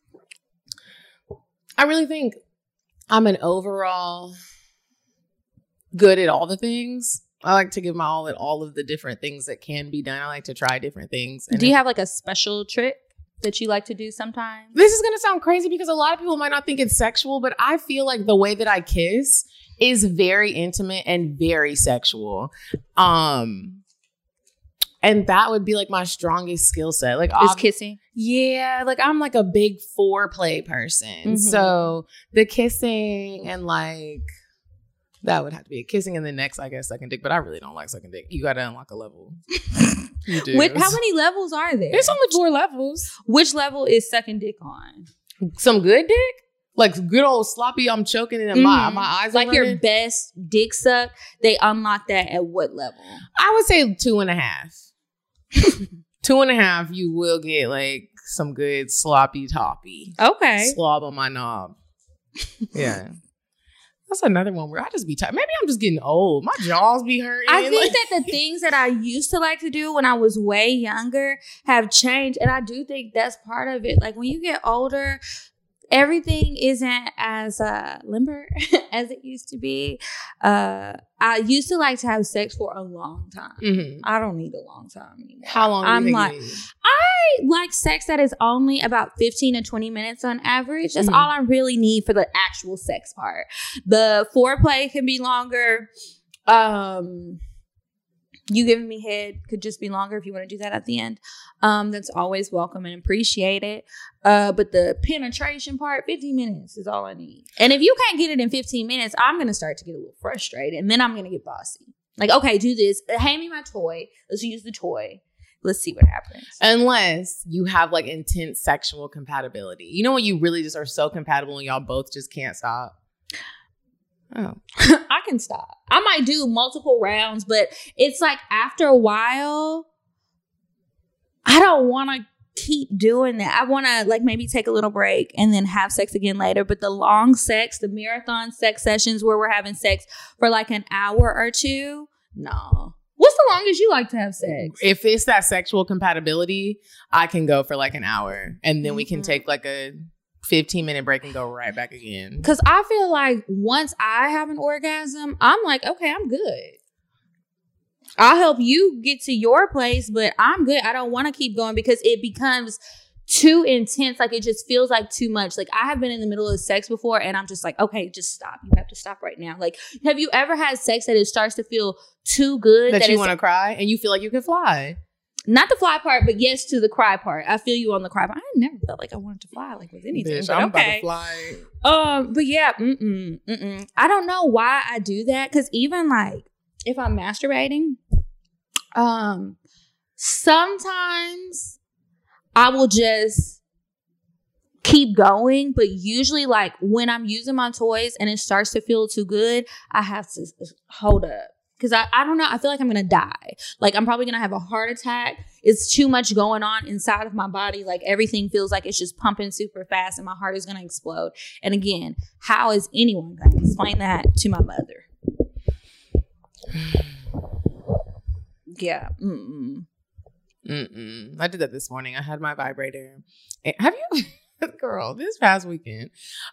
I really think I'm an overall good at all the things. I like to give my all at all of the different things that can be done. I like to try different things. And Do you if- have like a special trick that you like to do sometimes? This is going to sound crazy because a lot of people might not think it's sexual, but I feel like the way that I kiss is very intimate and very sexual. Um, and that would be like my strongest skill set. Like Is ob- kissing? Yeah, like I'm like a big foreplay person. Mhm. So the kissing and like that would have to be a kissing and then next, I guess, sucking dick. But I really don't like sucking dick. You got to unlock a level. You do. Wait, how many levels are there? It's only four levels. Which level is sucking dick on? Some good dick, like good old sloppy. I'm choking and my Mhm. my eyes Like are your running. best dick suck, they unlock that at what level? I would say two and a half. Two and a half, you will get like some good sloppy toppy. Okay. Slob on my knob. Yeah. That's another one where I just be tired. Maybe I'm just getting old. My jaws be hurting. I think like- that the things that I used to like to do when I was way younger have changed. And I do think that's part of it. Like when you get older, everything isn't as uh, limber as it used to be. Uh, I used to like to have sex for a long time. Mm-hmm. I don't need a long time anymore. How long do you I'm think like, you need? I like sex that is only about fifteen to twenty minutes on average. That's Mm-hmm. all I really need for the actual sex part. The foreplay can be longer. Um... You giving me head could just be longer if you want to do that at the end. Um, that's always welcome and appreciated. Uh, but the penetration part, fifteen minutes is all I need. And if you can't get it in fifteen minutes, I'm going to start to get a little frustrated. And then I'm going to get bossy. Like, okay, do this. Hand me my toy. Let's use the toy. Let's see what happens. Unless you have like intense sexual compatibility. You know when you really just are so compatible and y'all both just can't stop? Oh, I can stop. I might do multiple rounds, but it's like after a while, I don't want to keep doing that. I want to like maybe take a little break and then have sex again later. But the long sex, the marathon sex sessions where we're having sex for like an hour or two, no. What's the longest you like to have sex? If it's that sexual compatibility, I can go for like an hour and then we can Mm-hmm. take like a fifteen minute break and go right back again. Because I feel like once I have an orgasm, I'm like, okay, I'm good. I'll help you get to your place, but I'm good. I don't want to keep going because it becomes too intense. Like it just feels like too much. Like I have been in the middle of sex before and I'm just like, okay, just stop. You have to stop right now. Like, have you ever had sex that it starts to feel too good? That, that you want to cry and you feel like you can fly? Not the fly part, but yes to the cry part. I feel you on the cry part. I never felt like I wanted to fly like with anything. Bitch, but I'm okay. about to fly. Um, but yeah, mm-mm, mm-mm. I don't know why I do that. Cause even like if I'm masturbating, um, sometimes I will just keep going. But usually like when I'm using my toys and it starts to feel too good, I have to hold up. Because I, I don't know. I feel like I'm going to die. Like, I'm probably going to have a heart attack. It's too much going on inside of my body. Like, everything feels like it's just pumping super fast and my heart is going to explode. And again, how is anyone going to explain that to my mother? Yeah. Mm-mm. Mm-mm. I did that this morning. I had my vibrator. And have you... Girl, this past weekend,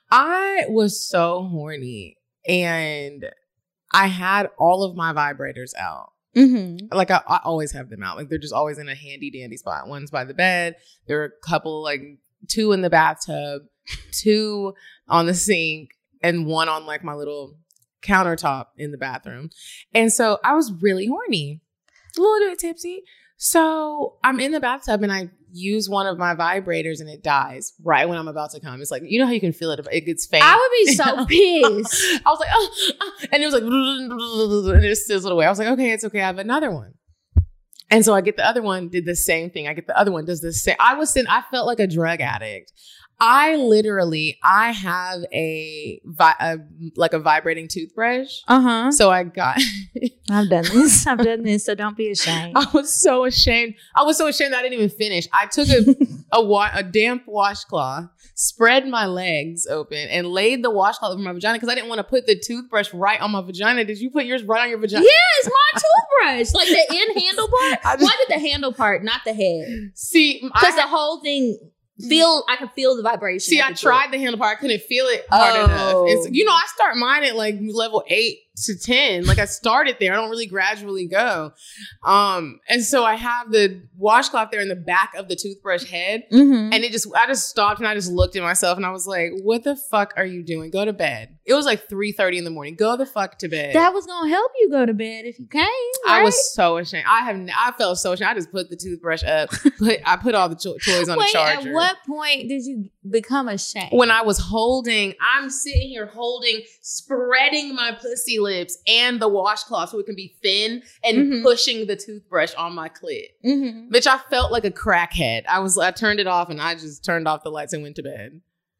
I was so horny. And... I had all of my vibrators out. Mm-hmm. Like I, I always have them out. Like they're just always in a handy dandy spot. One's by the bed. There are a couple, like two in the bathtub, two on the sink, and one on like my little countertop in the bathroom. And so I was really horny, a little bit tipsy. So I'm in the bathtub and I use one of my vibrators and it dies right when I'm about to come. It's like, you know how you can feel it? It gets faint. I would be so pissed. I was like, oh, oh, and it was like, and it just sizzled away. I was like, okay, it's okay. I have another one. And so I get the other one, did the same thing. I get the other one, does the same. I was sitting, I felt like a drug addict. I literally, I have a, vi- a like a vibrating toothbrush. Uh-huh. So I got... I've done this. I've done this. So don't be ashamed. I was so ashamed. I was so ashamed that I didn't even finish. I took a a, wa- a damp washcloth, spread my legs open, and laid the washcloth over my vagina because I didn't want to put the toothbrush right on my vagina. Did you put yours right on your vagina? Yes, my toothbrush. Like the end handle part. Just, why did the handle part, not the head? See, because the whole thing... Feel I can feel the vibration. See, I tried the handle part. I couldn't feel it hard oh. enough. It's, you know, I start mine at like level eight to ten. Like I started there. I don't really gradually go. Um, and so I have the washcloth there in the back of the toothbrush head. Mm-hmm. And it just, I just stopped and I just looked at myself and I was like, what the fuck are you doing? Go to bed. It was like three thirty in the morning. Go the fuck to bed. That was going to help you go to bed if you came. Right? I was so ashamed. I have, I felt so ashamed. I just put the toothbrush up. Put, I put all the to- toys on Wait, the charger. At what point did you become ashamed? When I was holding, I'm sitting here holding, spreading my pussy lips and the washcloth so it can be thin and mm-hmm. pushing the toothbrush on my clit. Mm-hmm. Bitch, I felt like a crackhead. I was, I turned it off and I just turned off the lights and went to bed.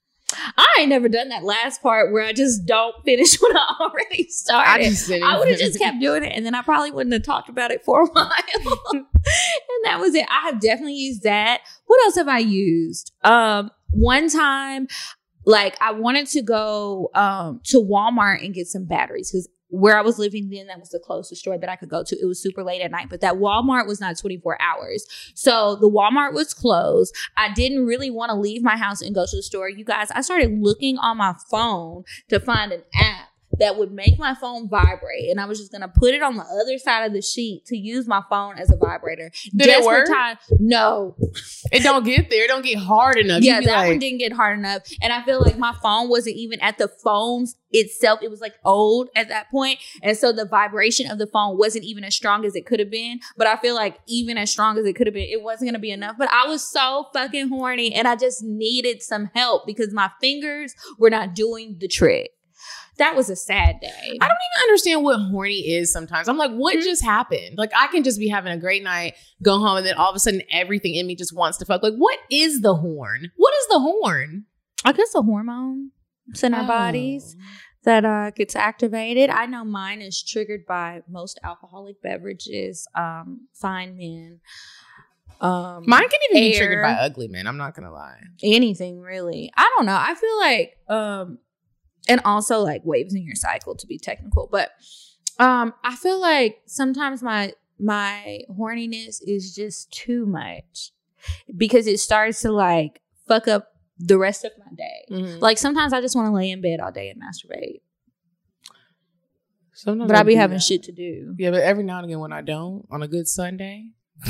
I ain't never done that last part where I just don't finish what I already started. I, just I would have just kept doing it and then I probably wouldn't have talked about it for a while. And that was it. I have definitely used that. What else have I used? Um, one time, like I wanted to go um, to Walmart and get some batteries because where I was living then, that was the closest store that I could go to. It was super late at night, but that Walmart was not twenty-four hours. So the Walmart was closed. I didn't really want to leave my house and go to the store. You guys, I started looking on my phone to find an app that would make my phone vibrate. And I was just going to put it on the other side of the sheet to use my phone as a vibrator. Did just it work? For time. No. It don't get there. It don't get hard enough. Yeah, that like, one didn't get hard enough. And I feel like my phone wasn't even at the phones itself. It was like old at that point. And so the vibration of the phone wasn't even as strong as it could have been. But I feel like even as strong as it could have been, it wasn't going to be enough. But I was so fucking horny and I just needed some help because my fingers were not doing the trick. That was a sad day. I don't even understand what horny is sometimes. I'm like, what mm-hmm. just happened? Like, I can just be having a great night, go home, and then all of a sudden everything in me just wants to fuck. Like, what is the horn? What is the horn? I guess a hormone in our Oh. bodies that uh, gets activated. I know mine is triggered by most alcoholic beverages, um, fine men. Um, Mine can even be air, triggered by ugly men. I'm not going to lie. anything really. I don't know. I feel like, um, and also like waves in your cycle to be technical, but um, I feel like sometimes my my horniness is just too much because it starts to like fuck up the rest of my day. Mm-hmm. Like sometimes I just want to lay in bed all day and masturbate, Sometimes but I be do having that. shit to do. Yeah, but every now and again when I don't, on a good Sunday.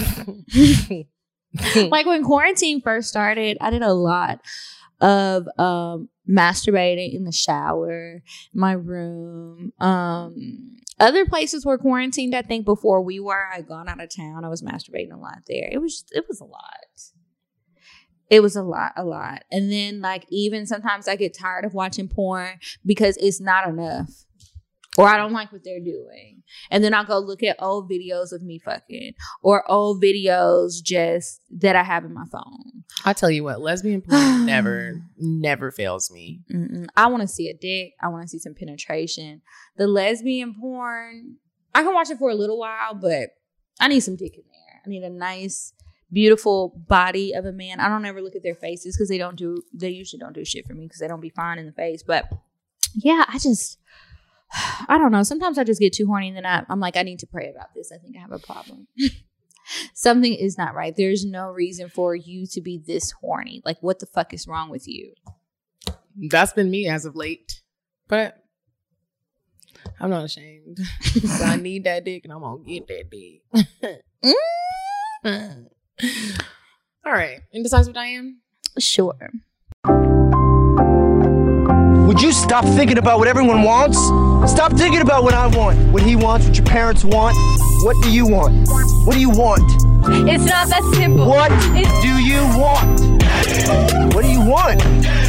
Like when quarantine first started, I did a lot of um masturbating in the shower, my room, um other places were quarantined. I think before we were, I'd gone out of town. I was masturbating a lot there. It was it was a lot. It was a lot, a lot. And then like even sometimes I get tired of watching porn because it's not enough. Or I don't like what they're doing. And then I'll go look at old videos of me fucking. Or old videos just that I have in my phone. I tell you what, lesbian porn never, never fails me. Mm-mm. I want to see a dick. I want to see some penetration. The lesbian porn, I can watch it for a little while, but I need some dick in there. I need a nice, beautiful body of a man. I don't ever look at their faces because they don't do, they usually don't do shit for me because they don't be fine in the face. But yeah, I just... I don't know. Sometimes I just get too horny and then I, I'm like, I need to pray about this. I think I have a problem. Something is not right. There's no reason for you to be this horny. Like, what the fuck is wrong with you? That's been me as of late. But I'm not ashamed. I need that dick and I'm going to get that dick. mm. All right. Indecisive Diane? Sure. Would you stop thinking about what everyone wants? Stop thinking about what I want, what he wants, what your parents want. What do you want? What do you want? It's not that simple. What do you want? What do you want?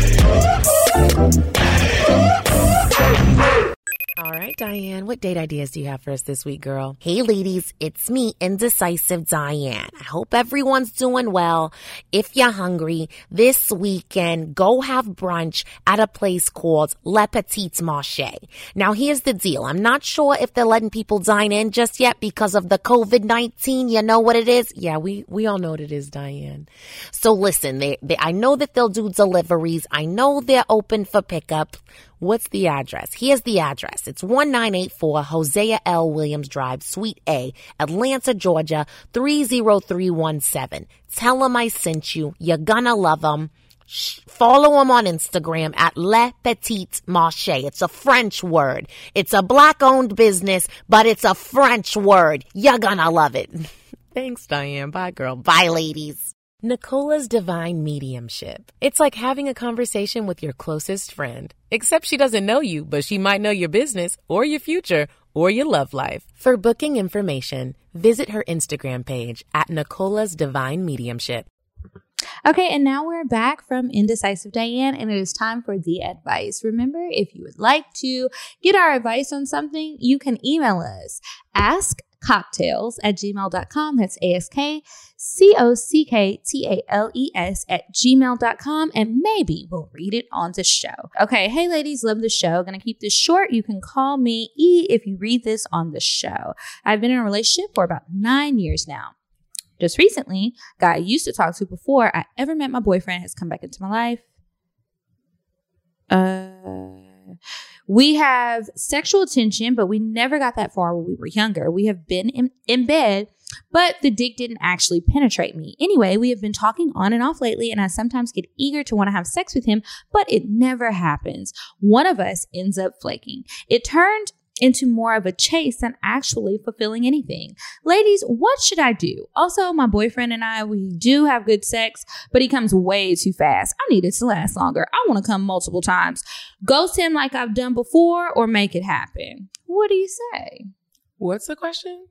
All right, Diane, what date ideas do you have for us this week, girl? Hey, ladies, it's me, Indecisive Diane. I hope everyone's doing well. If you're hungry, this weekend, go have brunch at a place called Le Petit Marché. Now, here's the deal. I'm not sure if they're letting people dine in just yet because of the covid nineteen. You know what it is? Yeah, we, we all know what it is, Diane. So listen, they, they, I know that they'll do deliveries. I know they're open for pickup. What's the address? Here's the address. It's one nine eight four Hosea L. Williams Drive, Suite A, Atlanta, Georgia, three zero three one seven. Tell them I sent you. You're gonna love them. Shh. Follow them on Instagram at Le Petit Marché. It's a French word. It's a black-owned business, but it's a French word. You're gonna love it. Thanks, Diane. Bye, girl. Bye, ladies. Nicola's Divine Mediumship. It's like having a conversation with your closest friend, except she doesn't know you, but she might know your business or your future or your love life. For booking information, visit her Instagram page at Nicola's Divine Mediumship. Okay, and now we're back from Indecisive Diane, and it is time for the advice. Remember, if you would like to get our advice on something, you can email us. Ask cocktails at gmail dot com. That's A S K C O C K T A L E S at gmail dot com. And maybe we'll read it on the show. Okay. Hey, ladies, love the show. Gonna keep this short. You can call me E if you read this on the show. I've been in a relationship for about nine years now. Just recently, guy I used to talk to before I ever met my boyfriend has come back into my life. Uh... We have sexual tension, but we never got that far when we were younger. We have been in, in bed, but the dick didn't actually penetrate me. Anyway, we have been talking on and off lately, and I sometimes get eager to want to have sex with him, but it never happens. One of us ends up flaking. It turned into more of a chase than actually fulfilling anything. Ladies, what should I do? Also, my boyfriend and I, we do have good sex, but he comes way too fast. I need it to last longer. I want to come multiple times. Ghost him like I've done before or make it happen. What do you say? What's the question?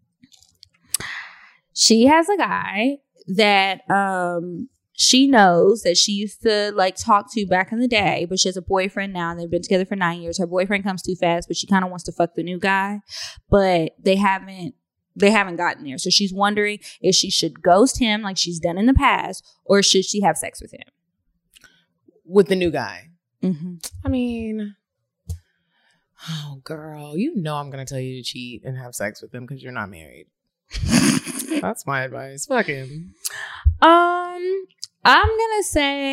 She has a guy that um she knows that she used to like talk to back in the day, but she has a boyfriend now and they've been together for nine years. Her boyfriend comes too fast, but she kind of wants to fuck the new guy, but they haven't they haven't gotten there. So she's wondering if she should ghost him like she's done in the past, or should she have sex with him? With the new guy. Mm-hmm. I mean, oh girl, you know I'm gonna tell you to cheat and have sex with him because you're not married. That's my advice. Fuck him. Um, I'm gonna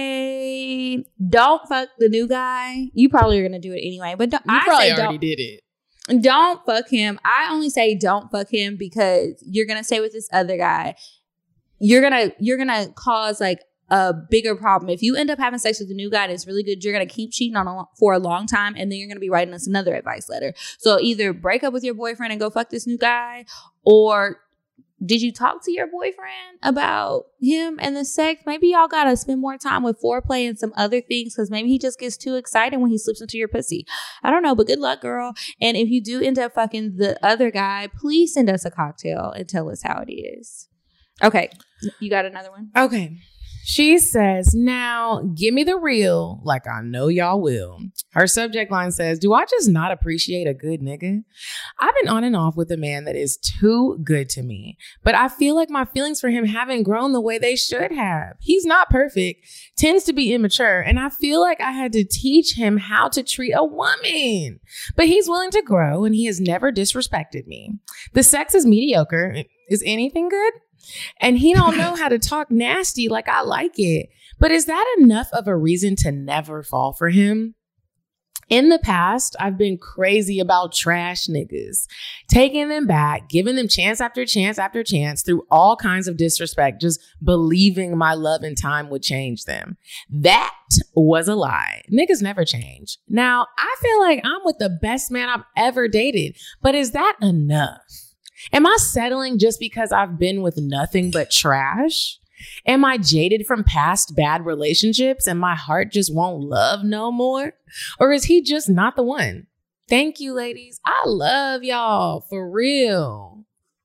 say don't fuck the new guy. You probably are gonna do it anyway, but don't, you I probably say already don't, did it. Don't fuck him. I only say don't fuck him because you're gonna stay with this other guy. You're gonna you're gonna cause like a bigger problem. If you end up having sex with the new guy and it's really good, you're gonna keep cheating on a, for a long time, and then you're gonna be writing us another advice letter. So either break up with your boyfriend and go fuck this new guy, or did you talk to your boyfriend about him and the sex? Maybe y'all gotta spend more time with foreplay and some other things, because maybe he just gets too excited when he slips into your pussy. I don't know, but good luck, girl. And if you do end up fucking the other guy, please send us a cocktail and tell us how it is. Okay, you got another one? Okay. She says, now give me the real like I know y'all will. Her subject line says, do I just not appreciate a good nigga? I've been on and off with a man that is too good to me, but I feel like my feelings for him haven't grown the way they should have. He's not perfect, tends to be immature, and I feel like I had to teach him how to treat a woman. But he's willing to grow and he has never disrespected me. The sex is mediocre. Is anything good? And he don't know how to talk nasty like I like it. But is that enough of a reason to never fall for him? In the past, I've been crazy about trash niggas, taking them back, giving them chance after chance after chance through all kinds of disrespect, just believing my love and time would change them. That was a lie. Niggas never change. Now, I feel like I'm with the best man I've ever dated, but is that enough? Am I settling just because I've been with nothing but trash? Am I jaded from past bad relationships and my heart just won't love no more? Or is he just not the one? Thank you, ladies. I love y'all for real.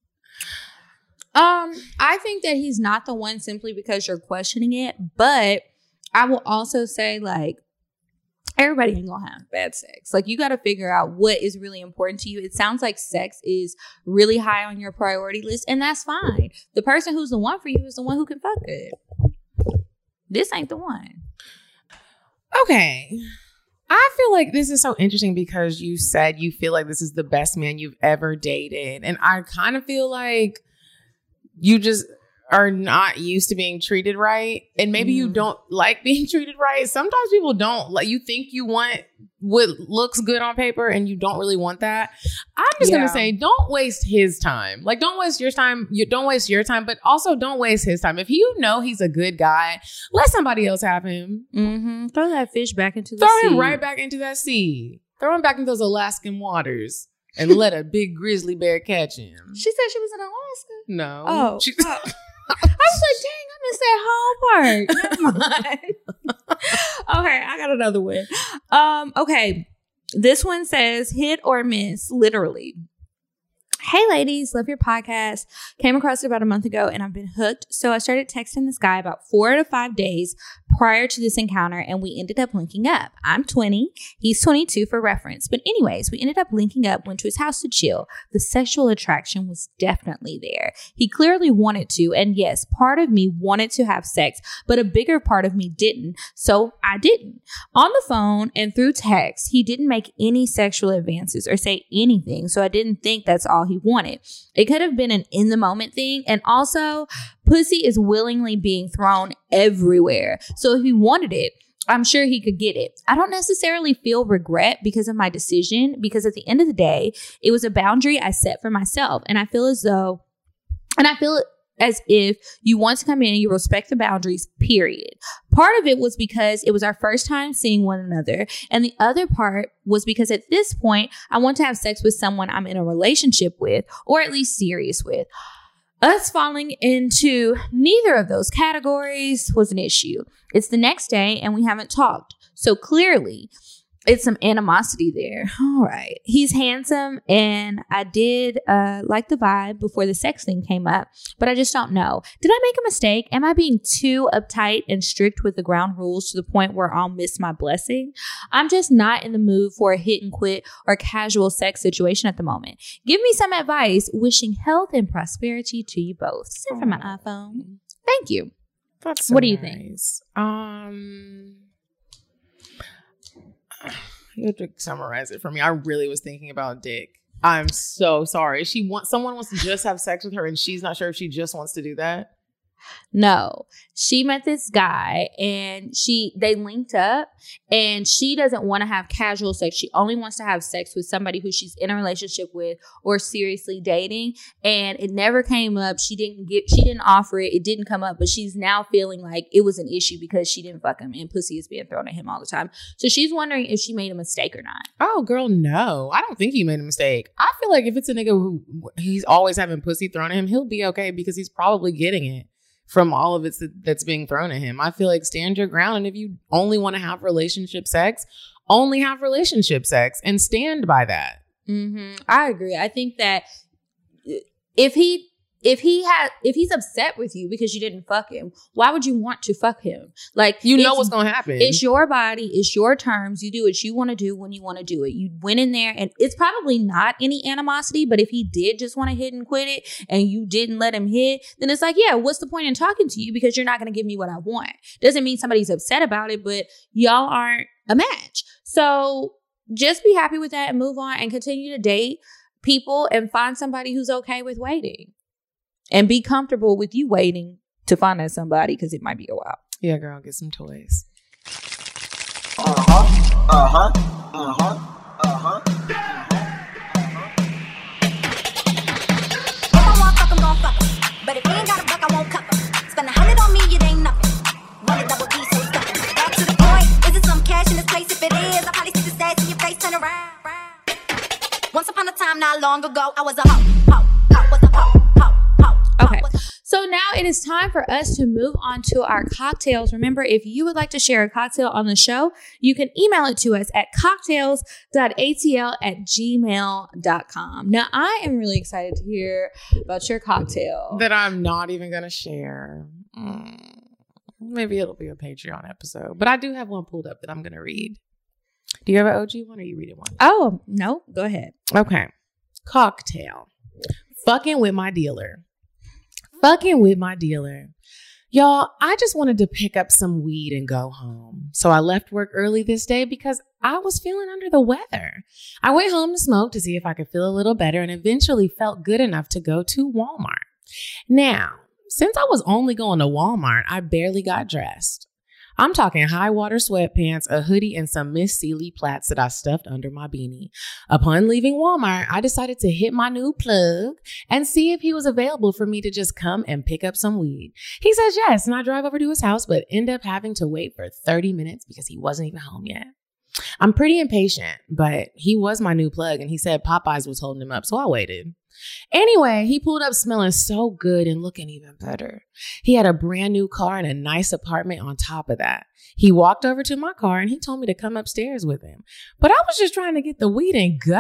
Um, I think that he's not the one simply because you're questioning it. But I will also say, like, everybody ain't gonna have bad sex. Like, you got to figure out what is really important to you. It sounds like sex is really high on your priority list, and that's fine. The person who's the one for you is the one who can fuck it. This ain't the one. Okay. I feel like this is so interesting because you said you feel like this is the best man you've ever dated. And I kind of feel like you just are not used to being treated right. And maybe mm. you don't like being treated right. Sometimes people don't. Like, you think you want what looks good on paper and you don't really want that. I'm just yeah. going to say, don't waste his time. Like, don't waste your time. You don't waste your time, but also don't waste his time. If you know he's a good guy, let somebody else have him. Mm-hmm. Throw that fish back into the Throw sea. him right back into that sea. Throw him back into those Alaskan waters and let a big grizzly bear catch him. She said she was in Alaska? No. Oh. She- oh. I was like, dang, I missed that whole part. Never mind. Okay, I got another one. Um, okay. This one says hit or miss, literally. Hey ladies, love your podcast. Came across it about a month ago and I've been hooked. So I started texting this guy about four to five days prior to this encounter and we ended up linking up. I'm twenty. He's twenty-two for reference. But anyways, we ended up linking up, went to his house to chill. The sexual attraction was definitely there. He clearly wanted to. And yes, part of me wanted to have sex, but a bigger part of me didn't. So I didn't. On the phone and through text, he didn't make any sexual advances or say anything. So I didn't think that's all he wanted. It could have been an in the moment thing. And also, Pussy is willingly being thrown everywhere. So if he wanted it, I'm sure he could get it. I don't necessarily feel regret because of my decision, because at the end of the day, it was a boundary I set for myself. And I feel as though, and I feel as if you want to come in and you respect the boundaries, period. Part of it was because it was our first time seeing one another. And the other part was because at this point, I want to have sex with someone I'm in a relationship with, or at least serious with. Us falling into neither of those categories was an issue. It's the next day and we haven't talked. So clearly, it's some animosity there. All right. He's handsome and I did uh, like the vibe before the sex thing came up, but I just don't know. Did I make a mistake? Am I being too uptight and strict with the ground rules to the point where I'll miss my blessing? I'm just not in the mood for a hit and quit or casual sex situation at the moment. Give me some advice. Wishing health and prosperity to you both. Sent from my iPhone. Thank you. That's so what do you nice. think? Um... You have to summarize it for me. I really was thinking about dick. I'm so sorry. She wants someone wants to just have sex with her and she's not sure if she just wants to do that. No, she met this guy and she they linked up and she doesn't want to have casual sex. She only wants to have sex with somebody who she's in a relationship with or seriously dating. And it never came up. She didn't get she didn't offer it. It didn't come up. But she's now feeling like it was an issue because she didn't fuck him and pussy is being thrown at him all the time. So she's wondering if she made a mistake or not. Oh, girl, no. I don't think he made a mistake. I feel like if it's a nigga who he's always having pussy thrown at him, he'll be okay because he's probably getting it from all of it that's being thrown at him. I feel like stand your ground. And if you only want to have relationship sex, only have relationship sex and stand by that. Mm-hmm. I agree. I think that if he if he had if he's upset with you because you didn't fuck him, why would you want to fuck him? Like, you know what's gonna happen. It's your body, it's your terms. You do what you want to do when you want to do it. You went in there and it's probably not any animosity, but if he did just want to hit and quit it and you didn't let him hit, then it's like, yeah, what's the point in talking to you because you're not gonna give me what I want? Doesn't mean somebody's upset about it, but y'all aren't a match. So just be happy with that and move on and continue to date people and find somebody who's okay with waiting. And be comfortable with you waiting to find that somebody because it might be a while. Yeah, girl, get some toys. Uh-huh. Uh-huh. Uh-huh. Uh-huh. If I want fuck, I'm gon' fuck 'em. But if he ain't got a buck, I won't cuff 'em. Spend a hundred on me, it ain't nothing. Run a double D, so stuffin'. Back to the point. Is it some cash in this place? If it is, I'll probably stick the stats in your face, turn around. Once upon a time, not long ago, I was a hoe. Hoe. Hoe was a hoe. Okay, so now it is time for us to move on to our cocktails. Remember, if you would like to share a cocktail on the show, you can email it to us at cocktails dot a t l at gmail dot com. Now, I am really excited to hear about your cocktail. That I'm not even going to share. Mm, maybe it'll be a Patreon episode. But I do have one pulled up that I'm going to read. Do you have an O G one or are you reading one? Oh, no. Go ahead. Okay. Cocktail. Fucking with my dealer. Fucking with my dealer. Y'all, I just wanted to pick up some weed and go home. So I left work early this day because I was feeling under the weather. I went home to smoke to see if I could feel a little better and eventually felt good enough to go to Walmart. Now, since I was only going to Walmart, I barely got dressed. I'm talking high water sweatpants, a hoodie, and some Miss Sealy plaits that I stuffed under my beanie. Upon leaving Walmart, I decided to hit my new plug and see if he was available for me to just come and pick up some weed. He says yes, and I drive over to his house, but end up having to wait for thirty minutes because he wasn't even home yet. I'm pretty impatient, but he was my new plug, and he said Popeyes was holding him up, so I waited. Anyway, he pulled up smelling so good and looking even better. He had a brand new car and a nice apartment on top of that. He walked over to my car and he told me to come upstairs with him. But I was just trying to get the weed and go.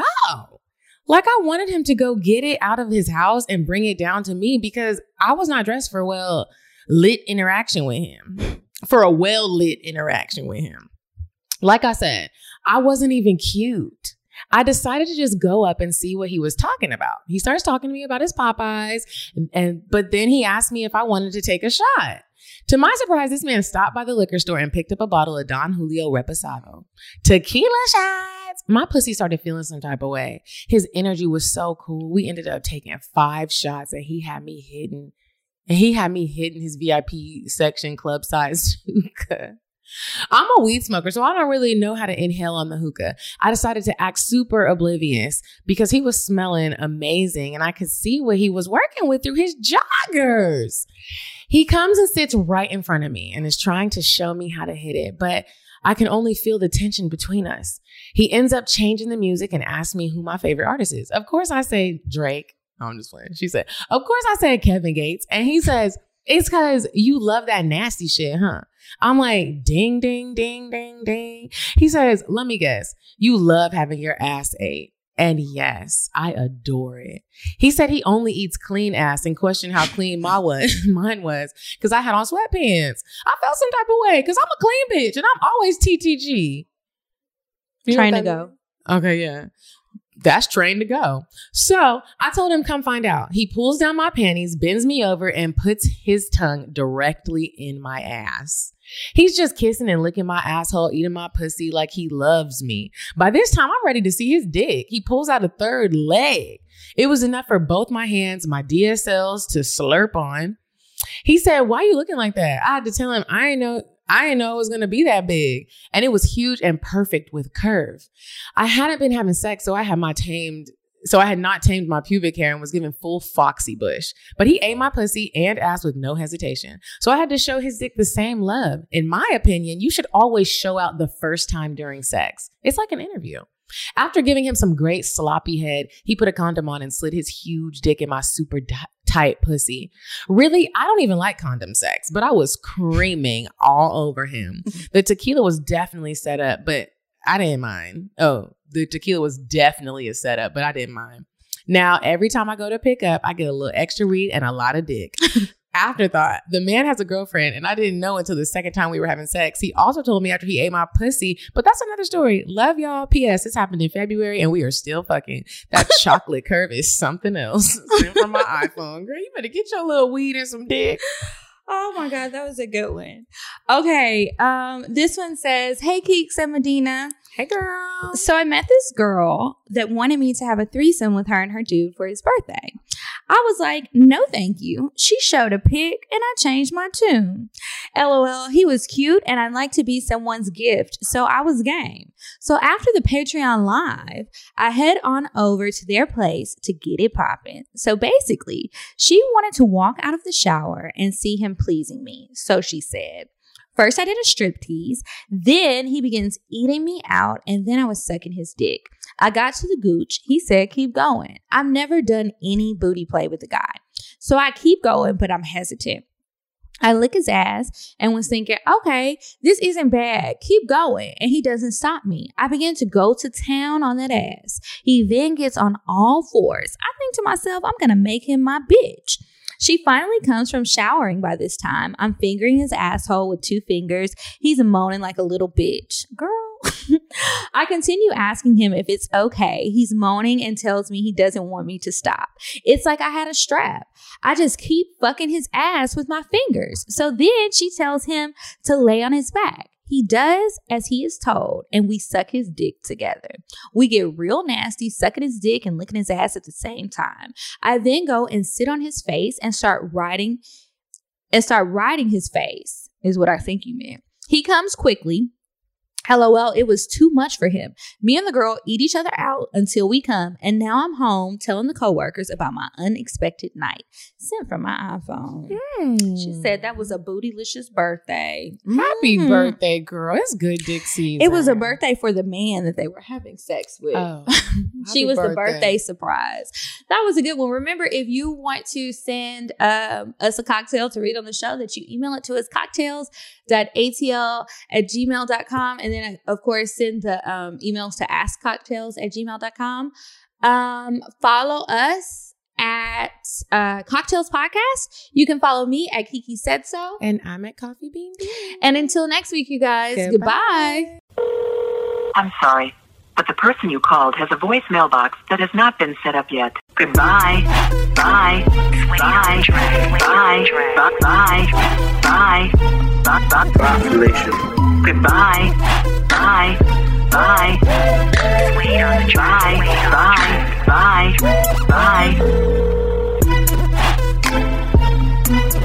Like I wanted him to go get it out of his house and bring it down to me because I was not dressed for a well lit interaction with him. For a well lit interaction with him. Like I said, I wasn't even cute. I decided to just go up and see what he was talking about. He starts talking to me about his Popeyes, and, and but then he asked me if I wanted to take a shot. To my surprise, this man stopped by the liquor store and picked up a bottle of Don Julio Reposado. Tequila shots! My pussy started feeling some type of way. His energy was so cool. We ended up taking five shots and he had me hidden And he had me hitting his V I P section club-sized hookah. I'm a weed smoker, so I don't really know how to inhale on the hookah. I decided to act super oblivious because he was smelling amazing and I could see what he was working with through his joggers. He comes and sits right in front of me and is trying to show me how to hit it, but I can only feel the tension between us. He ends up changing the music and asks me who my favorite artist is. Of course, I say Drake. Oh, I'm just playing. She said, of course, I said Kevin Gates. And he says, it's because you love that nasty shit, huh? I'm like, ding, ding, ding, ding, ding. He says, let me guess. You love having your ass ate. And yes, I adore it. He said he only eats clean ass and questioned how clean my was, mine was because I had on sweatpants. I felt some type of way because I'm a clean bitch and I'm always T T G. You Trying to go. Okay, yeah. That's trained to go. So I told him, come find out. He pulls down my panties, bends me over, and puts his tongue directly in my ass. He's just kissing and licking my asshole, eating my pussy like he loves me. By this time, I'm ready to see his dick. He pulls out a third leg. It was enough for both my hands, my D S Ls, to slurp on. He said, why are you looking like that? I had to tell him, I didn't know. I didn't know it was going to be that big. And it was huge and perfect with curve. I hadn't been having sex, so I had my tamed, so I had not tamed my pubic hair and was giving full Foxy Bush. But he ate my pussy and ass with no hesitation. So I had to show his dick the same love. In my opinion, you should always show out the first time during sex. It's like an interview. After giving him some great sloppy head, he put a condom on and slid his huge dick in my super di- tight pussy. Really, I don't even like condom sex, but I was creaming all over him. The tequila was definitely set up, but I didn't mind. Oh, the tequila was definitely a setup, but I didn't mind. Now, every time I go to pick up, I get a little extra weed and a lot of dick. Afterthought, the man has a girlfriend and I didn't know until the second time we were having sex. He also told me after he ate my pussy, but that's another story. Love y'all. P S. This happened in February and we are still fucking. That chocolate curve is something else. Sent from my iPhone. Girl, you better get your little weed and some dick. Oh my God, that was a good one. Okay, um, this one says, hey, Keeks and Medina. Hey, girl. So I met this girl that wanted me to have a threesome with her and her dude for his birthday. I was like, no, thank you. She showed a pic and I changed my tune. LOL, he was cute and I'd like to be someone's gift. So I was game. So after the Patreon live, I head on over to their place to get it popping. So basically, she wanted to walk out of the shower and see him pleasing me. So she said, first I did a striptease, then he begins eating me out, and then I was sucking his dick. I got to the gooch. He said, keep going. I've never done any booty play with a guy. So I keep going, but I'm hesitant. I lick his ass and was thinking, okay, this isn't bad. Keep going. And he doesn't stop me. I begin to go to town on that ass. He then gets on all fours. I think to myself, I'm going to make him my bitch. She finally comes from showering by this time. I'm fingering his asshole with two fingers. He's moaning like a little bitch. Girl. I continue asking him if it's okay. He's moaning and tells me he doesn't want me to stop. It's like I had a strap. I just keep fucking his ass with my fingers. So then she tells him to lay on his back. He does as he is told, and we suck his dick together. We get real nasty, sucking his dick and licking his ass at the same time. I then go and sit on his face and start riding and start riding his face, is what I think you meant. He comes quickly. LOL, it was too much for him. Me and the girl eat each other out until we come, and now I'm home telling the coworkers about my unexpected night. Sent from my iPhone. Mm. She said that was a bootylicious birthday. Happy mm. birthday, girl. It's good dick season. It was a birthday for the man that they were having sex with. Oh, she was birthday. the birthday surprise. That was a good one. Remember, if you want to send um, us a cocktail to read on the show, that you email it to us, cocktails dot a t l at gmail dot com. And then, of course, send the um, emails to ask cocktails at gmail dot com. Um, follow us at uh, Cocktails Podcast. You can follow me at Kiki Said So. And I'm at Coffee Bean Bean. And until next week, you guys, goodbye. goodbye. I'm sorry, but the person you called has a voicemail box that has not been set up yet. Goodbye. Bye. Bye. Bye. Bye. Bye. Bye. Bye. Population. Goodbye. Bye. Bye. Wait on the track. Bye. Bye. Bye. Bye.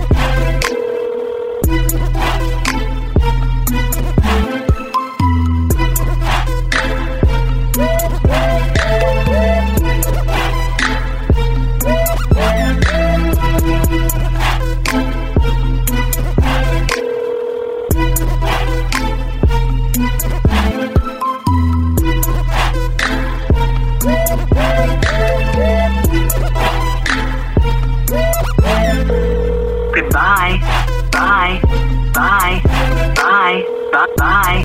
Bye.